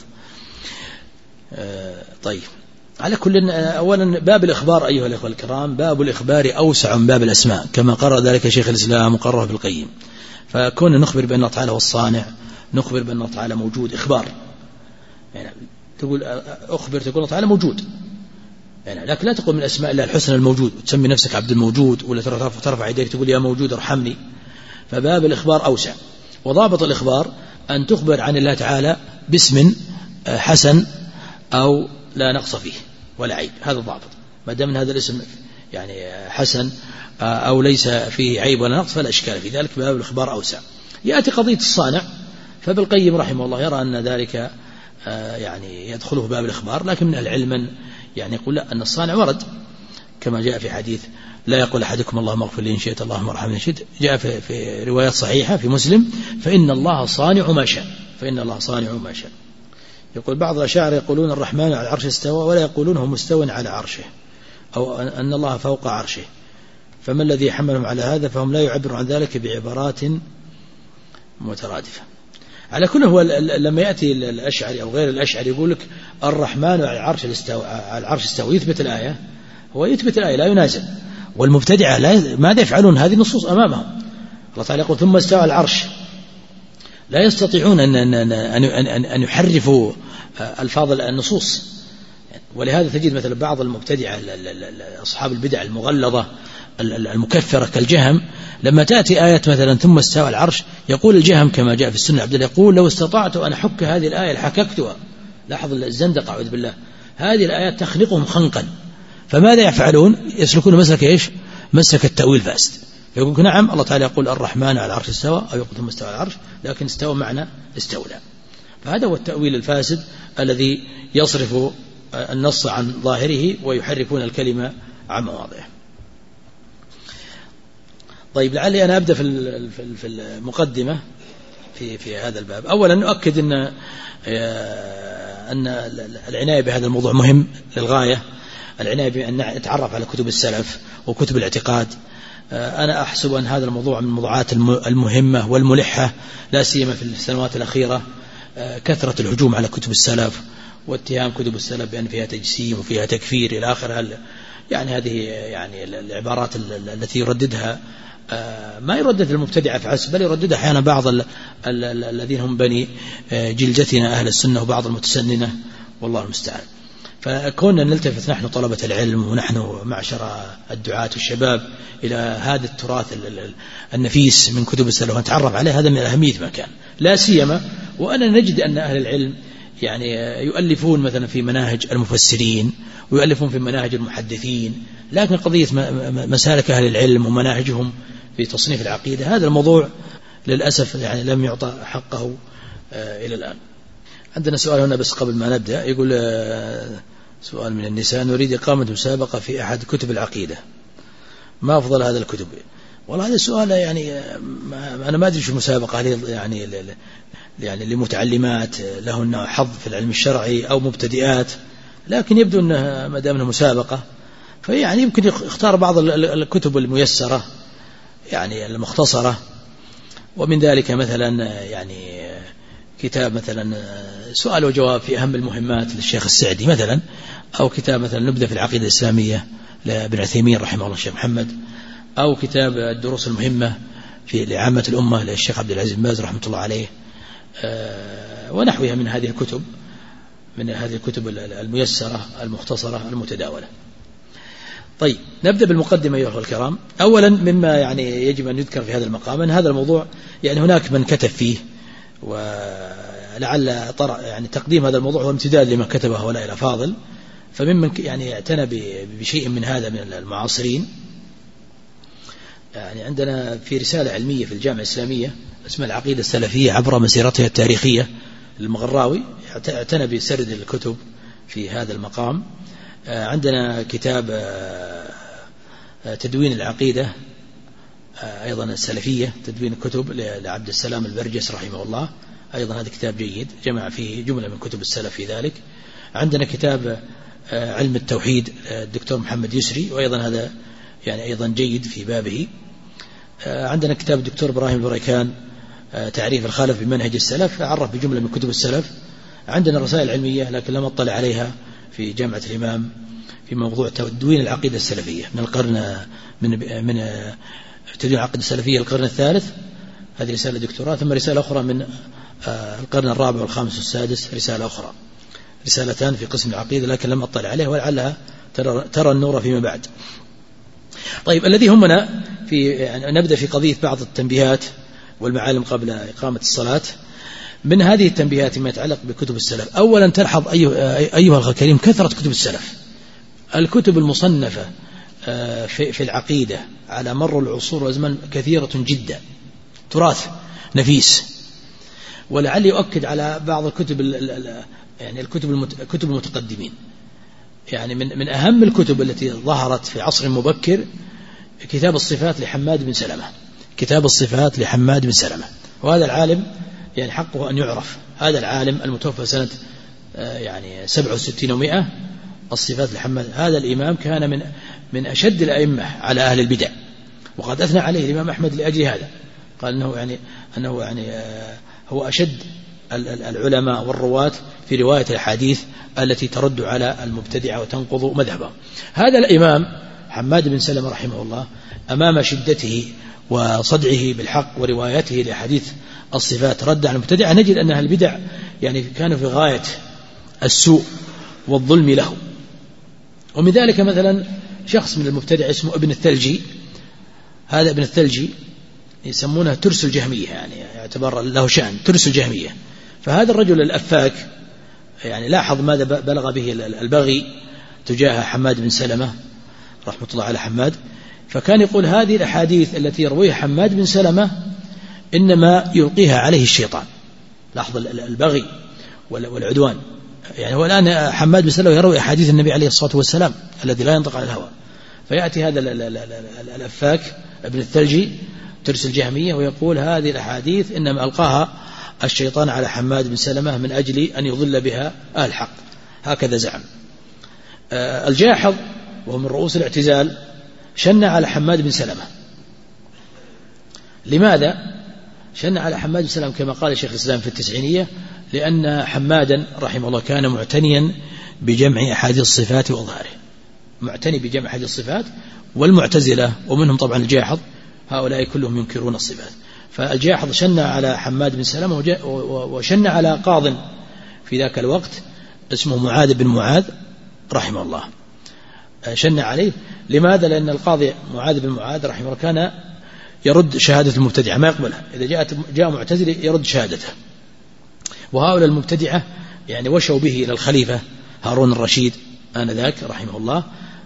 طيب، على كل أولا باب الإخبار أيها الأخوة الكرام باب الإخبار أوسع من باب الأسماء، كما قرر ذلك شيخ الإسلام وقرره ابن القيم. فكون نخبر بأن الله تعالى هو الصانع، نخبر بأن الله تعالى موجود، إخبار يعني تقول أخبر تقول الله تعالى موجود، يعني لكن لا تقول من أسماء الله الحسنى الموجود وتسمي نفسك عبد الموجود، ولا ترفع يديك تقول يا موجود ارحمني. فباب الإخبار أوسع. وضابط الإخبار أن تخبر عن الله تعالى باسم حسن أو لا نقص فيه ولا عيب، هذا الضابط. ما دام من هذا الاسم يعني حسن أو ليس فيه عيب ولا نقص فلا إشكال في ذلك، باب الإخبار أوسع. يأتي قضية الصانع، فابن القيم رحمه الله يرى أن ذلك يعني يدخله باب الإخبار، لكن من العلم يعني يقول لا، أن الصانع ورد كما جاء في حديث لا يقول أحدكم اللهم اغفر لي إن شئت اللهم ارحمني إن شئت، جاء في روايات صحيحة في مسلم فإن الله صانع ما شاء، فإن الله صانع ما شاء. يقول بعض الأشاعر يقولون الرحمن على العرش استوى، ولا يقولون هو مستو على عرشه، أو أن الله فوق عرشه. فما الذي يحملهم على هذا؟ فهم لا يعبرون عن ذلك بعبارات مترادفة. على كل هو لما يأتي الأشعري أو غير الأشعري يقول لك الرحمن على العرش استوى، يثبت الآية، هو يثبت الآية لا ينازل. والمبتدعة ماذا يفعلون؟ هذه النصوص أمامهم. الله تعالى يقول ثم استوى على العرش، لا يستطيعون أن يحرفوا ألفاظ النصوص. ولهذا تجد مثلا بعض المبتدعة أصحاب البدع المغلظة المكفرة كالجهم، لما تأتي آية مثلا ثم استوى العرش يقول الجهم كما جاء في السنة عبد الله يقول لو استطعت أن أحك هذه الآية لحككتها. لاحظ الزندقة أعوذ بالله، هذه الآيات تخنقهم خنقا. فماذا يفعلون؟ يسلكون مسلك إيش؟ مسلك التأويل فاسد. يقول نعم الله تعالى يقول الرحمن على العرش استوى، أو يقول ثم استوى على العرش، لكن استوى معنى استولى. فهذا هو التأويل الفاسد الذي يصرف النص عن ظاهره ويحرفون الكلمة عن مواضعه. طيب لعلي أنا أبدأ في المقدمة في هذا الباب. أولا نؤكد أن العناية بهذا الموضوع مهم للغاية، العناية بأن نتعرف على كتب السلف وكتب الاعتقاد. أنا أحسب أن هذا الموضوع من الموضوعات المهمة والملحة، لا سيما في السنوات الأخيرة كثرة الهجوم على كتب السلف واتهام كتب السلف بأن فيها تجسيم وفيها تكفير إلى آخر. يعني هذه يعني العبارات التي يرددها ما يردد المبتدعة فحسب، بل يرددها أحيانا بعض الذين هم بني جلدتنا أهل السنة وبعض المتسننة، والله المستعان. فكنا نلتفت نحن طلبة العلم ونحن معشر الدعاة والشباب إلى هذا التراث النفيس من كتب السلف ونتعرف عليه، هذا من أهمية ما كان، لا سيما وأنا نجد أن أهل العلم يعني يؤلفون مثلا في مناهج المفسرين ويؤلفون في مناهج المحدثين، لكن قضية مسالك أهل العلم ومناهجهم في تصنيف العقيدة هذا الموضوع للأسف يعني لم يعطى حقه إلى الآن. عندنا سؤال هنا بس قبل ما نبدأ، يقول سؤال من النساء: نريد إقامة مسابقة في أحد كتب العقيدة، ما أفضل هذا الكتب؟ والله هذا السؤال يعني أنا ما أدري شو المسابقة، هل يعني لمتعلمات لهن حظ في العلم الشرعي أو مبتدئات، لكن يبدو أنها ما دامنا مسابقة فيعني يمكن يختار بعض الكتب الميسرة يعني المختصرة، ومن ذلك مثلا يعني كتاب مثلا سؤال وجواب في أهم المهمات للشيخ السعدي مثلا، أو كتاب مثلا نبذة في العقيدة الإسلامية لابن عثيمين رحمه الله الشيخ محمد، أو كتاب الدروس المهمة لعامة الأمة للشيخ عبد العزيز بن باز رحمة الله عليه، ونحوها من هذه الكتب، من هذه الكتب الميسرة المختصرة المتداولة. طيب نبدأ بالمقدمة أيها الكرام. أولا مما يعني يجب أن يذكر في هذا المقام أن هذا الموضوع يعني هناك من كتب فيه، ولعل يعني تقديم هذا الموضوع هو امتداد لما كتبه هؤلاء الأفاضل، فممن يعني اعتنى بشيء من هذا من المعاصرين. يعني عندنا في رسالة علمية في الجامعة الإسلامية اسمها العقيدة السلفية عبر مسيرتها التاريخية للمغراوي، اعتنى بسرد الكتب في هذا المقام. عندنا كتاب تدوين العقيدة أيضا السلفية، تدوين الكتب لعبد السلام البرجس رحمه الله، أيضا هذا كتاب جيد جمع فيه جملة من كتب السلف في ذلك. عندنا كتاب علم التوحيد الدكتور محمد يسري، وأيضا هذا يعني أيضا جيد في بابه. عندنا كتاب الدكتور إبراهيم البريكان تعريف الخالف بمنهج السلف، عرف بجملة من كتب السلف. عندنا رسائل علمية لكن لم أطلع عليها في جامعة الإمام في موضوع تدوين العقيدة السلفية من القرن من تدوين العقيدة السلفية القرن الثالث، هذه رسالة دكتوراه. ثم رسالة أخرى من القرن الرابع والخامس والسادس، رسالة أخرى، رسالتان في قسم العقيدة لكن لم أطلع عليها ولعلها ترى النور فيما بعد. طيب الذي همنا في يعني نبدأ في قضية بعض التنبيهات والمعالم قبل إقامة الصلاة. من هذه التنبيهات ما يتعلق بكتب السلف، أولا تلحظ أيها الأخ الكريم كثرة كتب السلف، الكتب المصنفة في العقيدة على مر العصور والأزمان كثيرة جدا، تراث نفيس. ولعلي أؤكد على بعض الكتب يعني كتب المتقدمين، يعني من أهم الكتب التي ظهرت في عصر مبكر كتاب الصفات لحماد بن سلمة، كتاب الصفات لحماد بن سلمة. وهذا العالم يعني حقه أن يعرف، هذا العالم المتوفى سنة يعني 67 و100، الصفات لحماد، هذا الإمام كان من أشد الأئمة على أهل البدع، وقد أثنى عليه الإمام أحمد لأجل هذا، قال أنه يعني هو أشد العلماء والرواة في رواية الحديث التي ترد على المبتدعة وتنقض مذهبه. هذا الإمام حماد بن سلمة رحمه الله أمام شدته وصدعه بالحق وروايته لحديث الصفات رد على المبتدعة، نجد أن أهل البدع يعني كانوا في غاية السوء والظلم له. ومن ذلك مثلا شخص من المبتدع اسمه ابن الثلجي، هذا ابن الثلجي يسمونه ترس الجهمية، يعني يعتبر له شأن ترس الجهمية. فهذا الرجل الأفاك يعني لاحظ ماذا بلغ به البغي تجاه حماد بن سلمة رحمة الله على حماد، فكان يقول هذه الأحاديث التي يرويها حماد بن سلمة إنما يلقيها عليه الشيطان. لاحظ البغي والعدوان، يعني هو الآن حماد بن سلمة يروي أحاديث النبي عليه الصلاة والسلام الذي لا ينطق عن الهوى، فيأتي هذا الأفاك ابن الثلجي ترس الجهمية، ويقول هذه الأحاديث إنما ألقاها الشيطان على حماد بن سلمة من أجل أن يضل بها أهل الحق، هكذا زعم. الجاحظ وهو من رؤوس الاعتزال شن على حماد بن سلمة. لماذا شن على حماد بن سلمة كما قال شيخ الإسلام في التسعينية؟ لأن حمادا رحمه الله كان معتنيا بجمع أحاديث الصفات وإظهاره، معتني بجمع أحاديث الصفات، والمعتزلة ومنهم طبعا الجاحظ هؤلاء كلهم ينكرون الصفات. فالجاحظ شن على حماد بن سلمة وشن على قاض في ذاك الوقت اسمه معاذ بن معاذ رحمه الله، شن عليه. لماذا؟ لأن القاضي معاذ بن معاذ رحمه الله كان يرد شهادة المبتدعة، ما يقبلها، إذا جاء معتزل يرد شهادته. وهؤلاء المبتدعة يعني وشوا به إلى الخليفة هارون الرشيد آنذاك رحمه الله.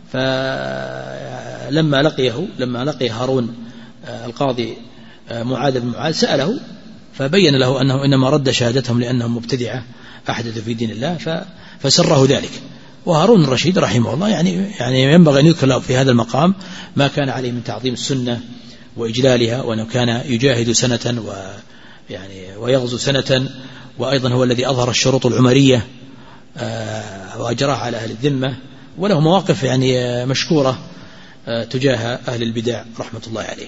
فلما لقي هارون القاضي معاذ بن معاذ سأله فبين له أنه إنما رد شهادتهم لأنهم مبتدعة أحدثوا في دين الله، فسره ذلك. وهارون الرشيد رحمه الله يعني ينبغي أن يذكر له في هذا المقام ما كان عليه من تعظيم السنة وإجلالها، وأنه كان يجاهد سنة ويغزو سنة، وأيضا هو الذي أظهر الشروط العمرية وأجراها على أهل الذمة، وله مواقف مشكورة تجاه أهل البدع رحمة الله عليه.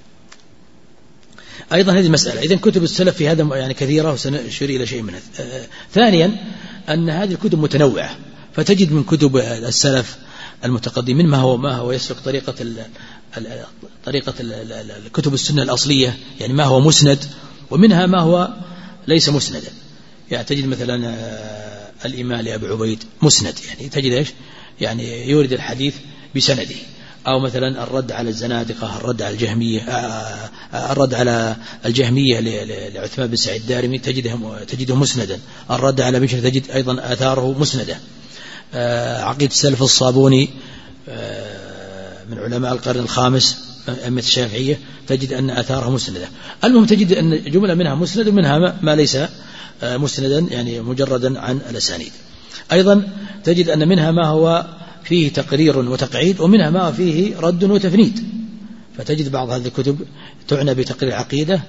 أيضا هذه المسألة، إذن كتب السلف في هذا كثيرة وسنشير إلى شيء منها. ثانيا أن هذه الكتب متنوعة، فتجد من كتب السلف المتقدمين ما هو يسلك طريقة الكتب السنة الأصلية، يعني ما هو مسند، ومنها ما هو ليس مسندا. يعني تجد مثلا الإمام أبو عبيد مسند، يعني تجد إيش يورد الحديث بسنده، أو مثلا الرد على الزنادقة، الرد على الجهمية، الرد على الجهمية لعثمان بن سعيد الدارمي تجده مسندا، الرد على بشر تجد أيضا آثاره مسندة. عقيدة السلف الصابوني من علماء القرن الخامس أئمة الشافعية تجد أن آثارها مسندة. المهم تجد أن جملة منها مسند ومنها ما ليس مسندا، يعني مجردا عن الأسانيد. أيضا تجد أن منها ما هو فيه تقرير وتقعيد، ومنها ما هو فيه رد وتفنيد. فتجد بعض هذه الكتب تعنى بتقرير العقيدة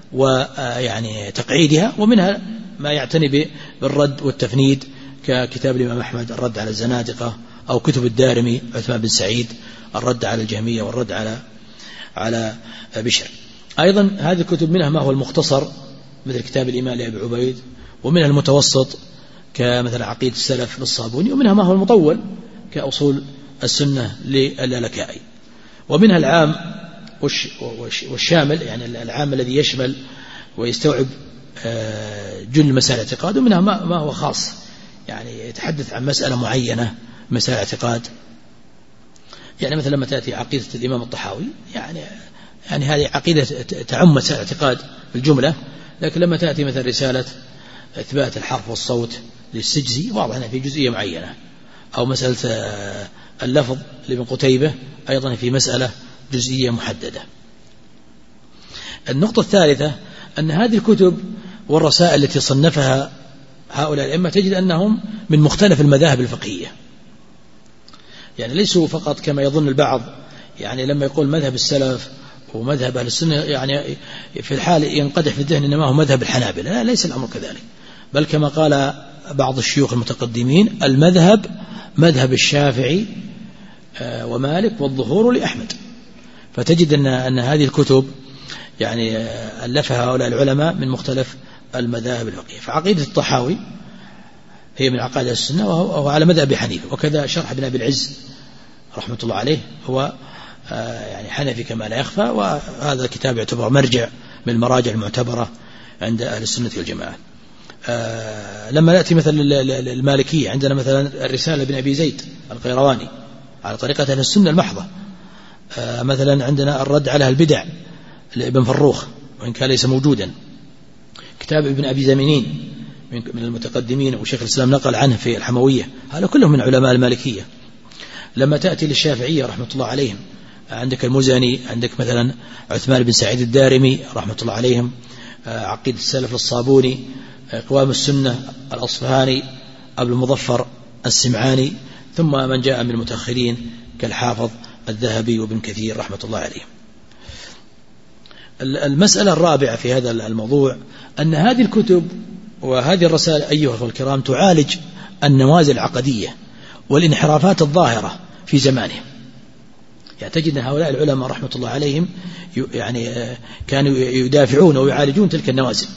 تقعيدها، ومنها ما يعتني بالرد والتفنيد ككتاب الإمام أحمد الرد على الزنادقة، أو كتب الدارمي عثمان بن سعيد الرد على الجهمية والرد على بشر. أيضا هذه الكتب منها ما هو المختصر مثل كتاب الإمام لأبي عبيد، ومنها المتوسط كمثل عقيدة السلف للصابوني، ومنها ما هو المطول كأصول السنة للالكائي، ومنها العام والشامل، يعني العام الذي يشمل ويستوعب جل مسائل الاعتقاد، ومنها ما هو خاص، يعني يتحدث عن مسألة معينة مسائل اعتقاد. يعني مثلا لما تأتي عقيدة الإمام الطحاوي يعني هذه عقيدة تعم مسائل اعتقاد بالجملة، لكن لما تأتي مثلا رسالة إثبات الحرف والصوت للسجزي واضح في جزئية معينة، أو مسألة اللفظ لابن قتيبة أيضا في مسألة جزئية محددة. النقطة الثالثة أن هذه الكتب والرسائل التي صنفها هؤلاء الأئمة تجد أنهم من مختلف المذاهب الفقهية، يعني ليسوا فقط كما يظن البعض، يعني لما يقول مذهب السلف ومذهب أهل السنة يعني في الحال ينقدح في الذهن إنما هو مذهب الحنابلة. لا، ليس الأمر كذلك، بل كما قال بعض الشيوخ المتقدمين المذهب مذهب الشافعي ومالك والظهور لأحمد. فتجد أن هذه الكتب يعني ألفها هؤلاء العلماء من مختلف المذاهب الفقهية. فعقيدة الطحاوي هي من عقائد السنة وهو على مذهب حنيفة، وكذا شرح ابن أبي العز رحمة الله عليه هو يعني حنفي كما لا يخفى، وهذا الكتاب يعتبر مرجع من المراجع المعتبرة عند أهل السنة والجماعة. لما نأتي مثلا المالكية عندنا مثلا الرسالة ابن أبي زيد القيرواني على طريقة أهل السنة المحضة. مثلا عندنا الرد على البدع لابن فروخ وإن كان ليس موجودا. كتاب ابن أبي زمينين من المتقدمين وشيخ الإسلام نقل عنه في الحموية، هذا كلهم من علماء المالكية. لما تأتي للشافعية رحمة الله عليهم عندك المزني، عندك مثلا عثمان بن سعيد الدارمي رحمة الله عليهم، عقيدة السلف الصابوني، قوام السنة الأصفهاني، أبو المظفر السمعاني، ثم من جاء من المتأخرين كالحافظ الذهبي وابن كثير رحمة الله عليهم. المسألة الرابعة في هذا الموضوع أن هذه الكتب وهذه الرسائل أيها الكرام تعالج النوازل العقدية والانحرافات الظاهرة في زمانهم. يعني تجد أن هؤلاء العلماء رحمة الله عليهم يعني كانوا يدافعون ويعالجون تلك النوازل.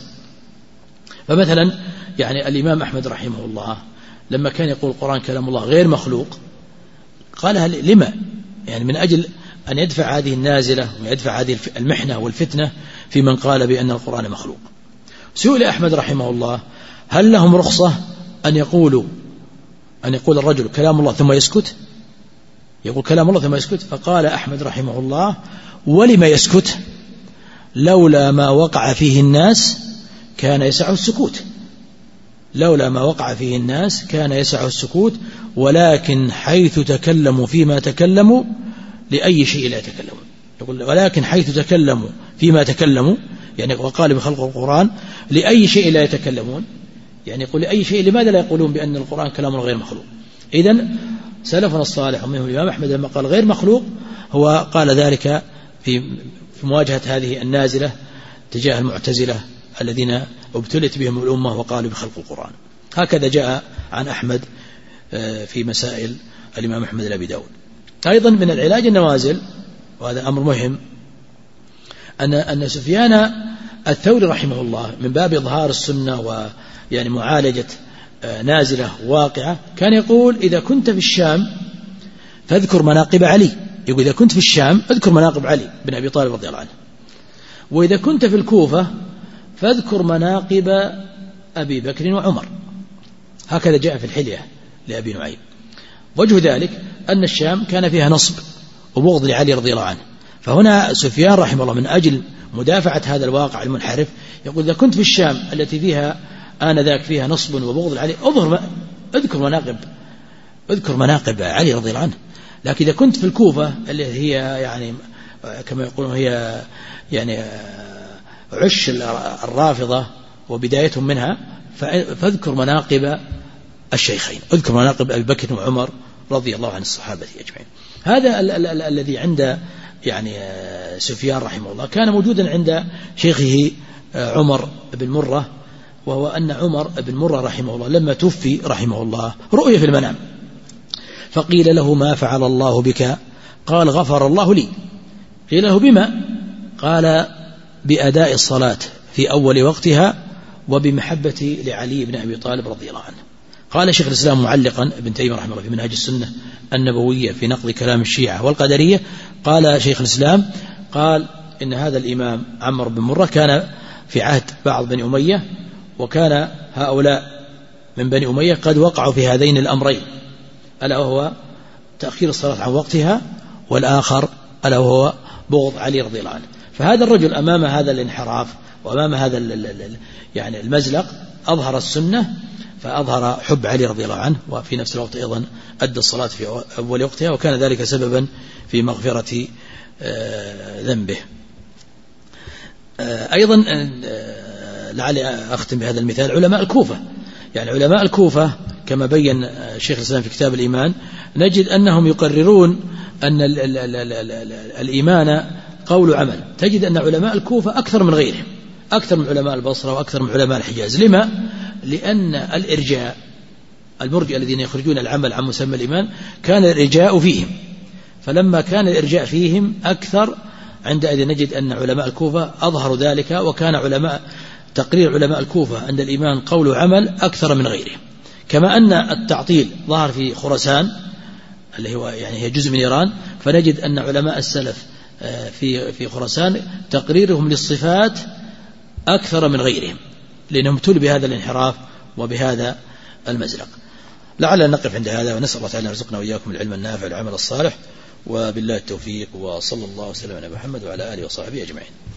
فمثلا يعني الإمام أحمد رحمه الله لما كان يقول القرآن كلام الله غير مخلوق قالها لما؟ يعني من أجل أن يدفع هذه النازلة ويدفع هذه المحنة والفتنة في من قال بأن القرآن مخلوق. سئل أحمد رحمه الله هل لهم رخصة أن يقول الرجل كلام الله ثم يسكت؟ يقول كلام الله ثم يسكت. فقال أحمد رحمه الله ولما يسكت؟ لولا ما وقع فيه الناس كان يسعه السكوت. لولا ما وقع فيه الناس كان يسعه السكوت، ولكن حيث تكلموا فيما تكلموا لأي شيء لا يتكلمون. يقول ولكن حيث تكلموا فيما تكلموا يعني وقال بخلق القرآن لأي شيء لا يتكلمون، يعني يقول لأي شيء لماذا لا يقولون بأن القرآن كلام غير مخلوق؟ إذن سلفنا الصالح ومنهم الإمام أحمد لما قال غير مخلوق هو قال ذلك في مواجهة هذه النازلة تجاه المعتزلة الذين ابتلت بهم الأمة وقالوا بخلق القرآن. هكذا جاء عن أحمد في مسائل الإمام أحمد الأبي داود. أيضا من العلاج النوازل، وهذا أمر مهم، أن سفيان الثوري رحمه الله من باب إظهار السنة ويعني معالجة نازلة واقعة كان يقول إذا كنت في الشام فاذكر مناقب علي. يقول إذا كنت في الشام اذكر مناقب علي بن أبي طالب رضي الله عنه، وإذا كنت في الكوفة فاذكر مناقب أبي بكر وعمر. هكذا جاء في الحلية لأبي نعيم. وجه ذلك أن الشام كان فيها نصب وبغض لعلي رضي الله عنه، فهنا سفيان رحمه الله من أجل مدافعة هذا الواقع المنحرف يقول إذا كنت في الشام التي فيها آنذاك فيها نصب وبغض لعلي اذكر مناقب علي رضي الله عنه. لكن إذا كنت في الكوفة اللي هي يعني كما يقولون هي يعني عش الرافضة وبدايتهم منها فاذكر مناقب الشيخين، اذكر مناقب أبي بكر وعمر رضي الله عن الصحابة أجمعين. هذا الذي عند يعني سفيان رحمه الله كان موجودا عند شيخه عمر بن مرة، وهو أن عمر بن مرة رحمه الله لما توفي رحمه الله رؤية في المنام فقيل له ما فعل الله بك؟ قال غفر الله لي. قيل له بما؟ قال بأداء الصلاة في أول وقتها وبمحبتي لعلي بن أبي طالب رضي الله عنه. قال شيخ الإسلام معلقا ابن تيمية رحمه الله في منهاج السنة النبوية في نقد كلام الشيعة والقدرية، قال شيخ الإسلام قال إن هذا الإمام عمرو بن مرة كان في عهد بعض بني أمية، وكان هؤلاء من بني أمية قد وقعوا في هذين الأمرين، ألا وهو تأخير الصلاة عن وقتها، والآخر ألا وهو بغض علي رضي الله عنه. فهذا الرجل أمام هذا الانحراف وأمام هذا يعني المزلق أظهر السنة، فأظهر حب علي رضي الله عنه، وفي نفس الوقت أيضا أدى الصلاة في أول وقتها، وكان ذلك سببا في مغفرة ذنبه. أيضا لعلي أختم بهذا المثال علماء الكوفة. يعني علماء الكوفة كما بين شيخ الإسلام في كتاب الإيمان نجد أنهم يقررون أن الإيمان قول عمل. تجد أن علماء الكوفة أكثر من غيرهم، أكثر من علماء البصرة وأكثر من علماء الحجاز. لما؟ لأن الإرجاء المرجئة الذين يخرجون العمل عن مسمى الإيمان كان الإرجاء فيهم، فلما كان الإرجاء فيهم أكثر عندئذ نجد أن علماء الكوفة أظهروا ذلك، وكان تقرير علماء الكوفة عند الإيمان قول عمل أكثر من غيرهم. كما أن التعطيل ظهر في خراسان اللي هو يعني هي جزء من إيران، فنجد أن علماء السلف في خراسان تقريرهم للصفات أكثر من غيرهم، لأنهم ابتلوا بهذا الانحراف وبهذا المزلق. لعلنا نقف عند هذا، ونسأل الله تعالى أن يرزقنا وإياكم العلم النافع والعمل الصالح، وبالله التوفيق، وصلى الله وسلم على محمد وعلى آله وصحبه أجمعين.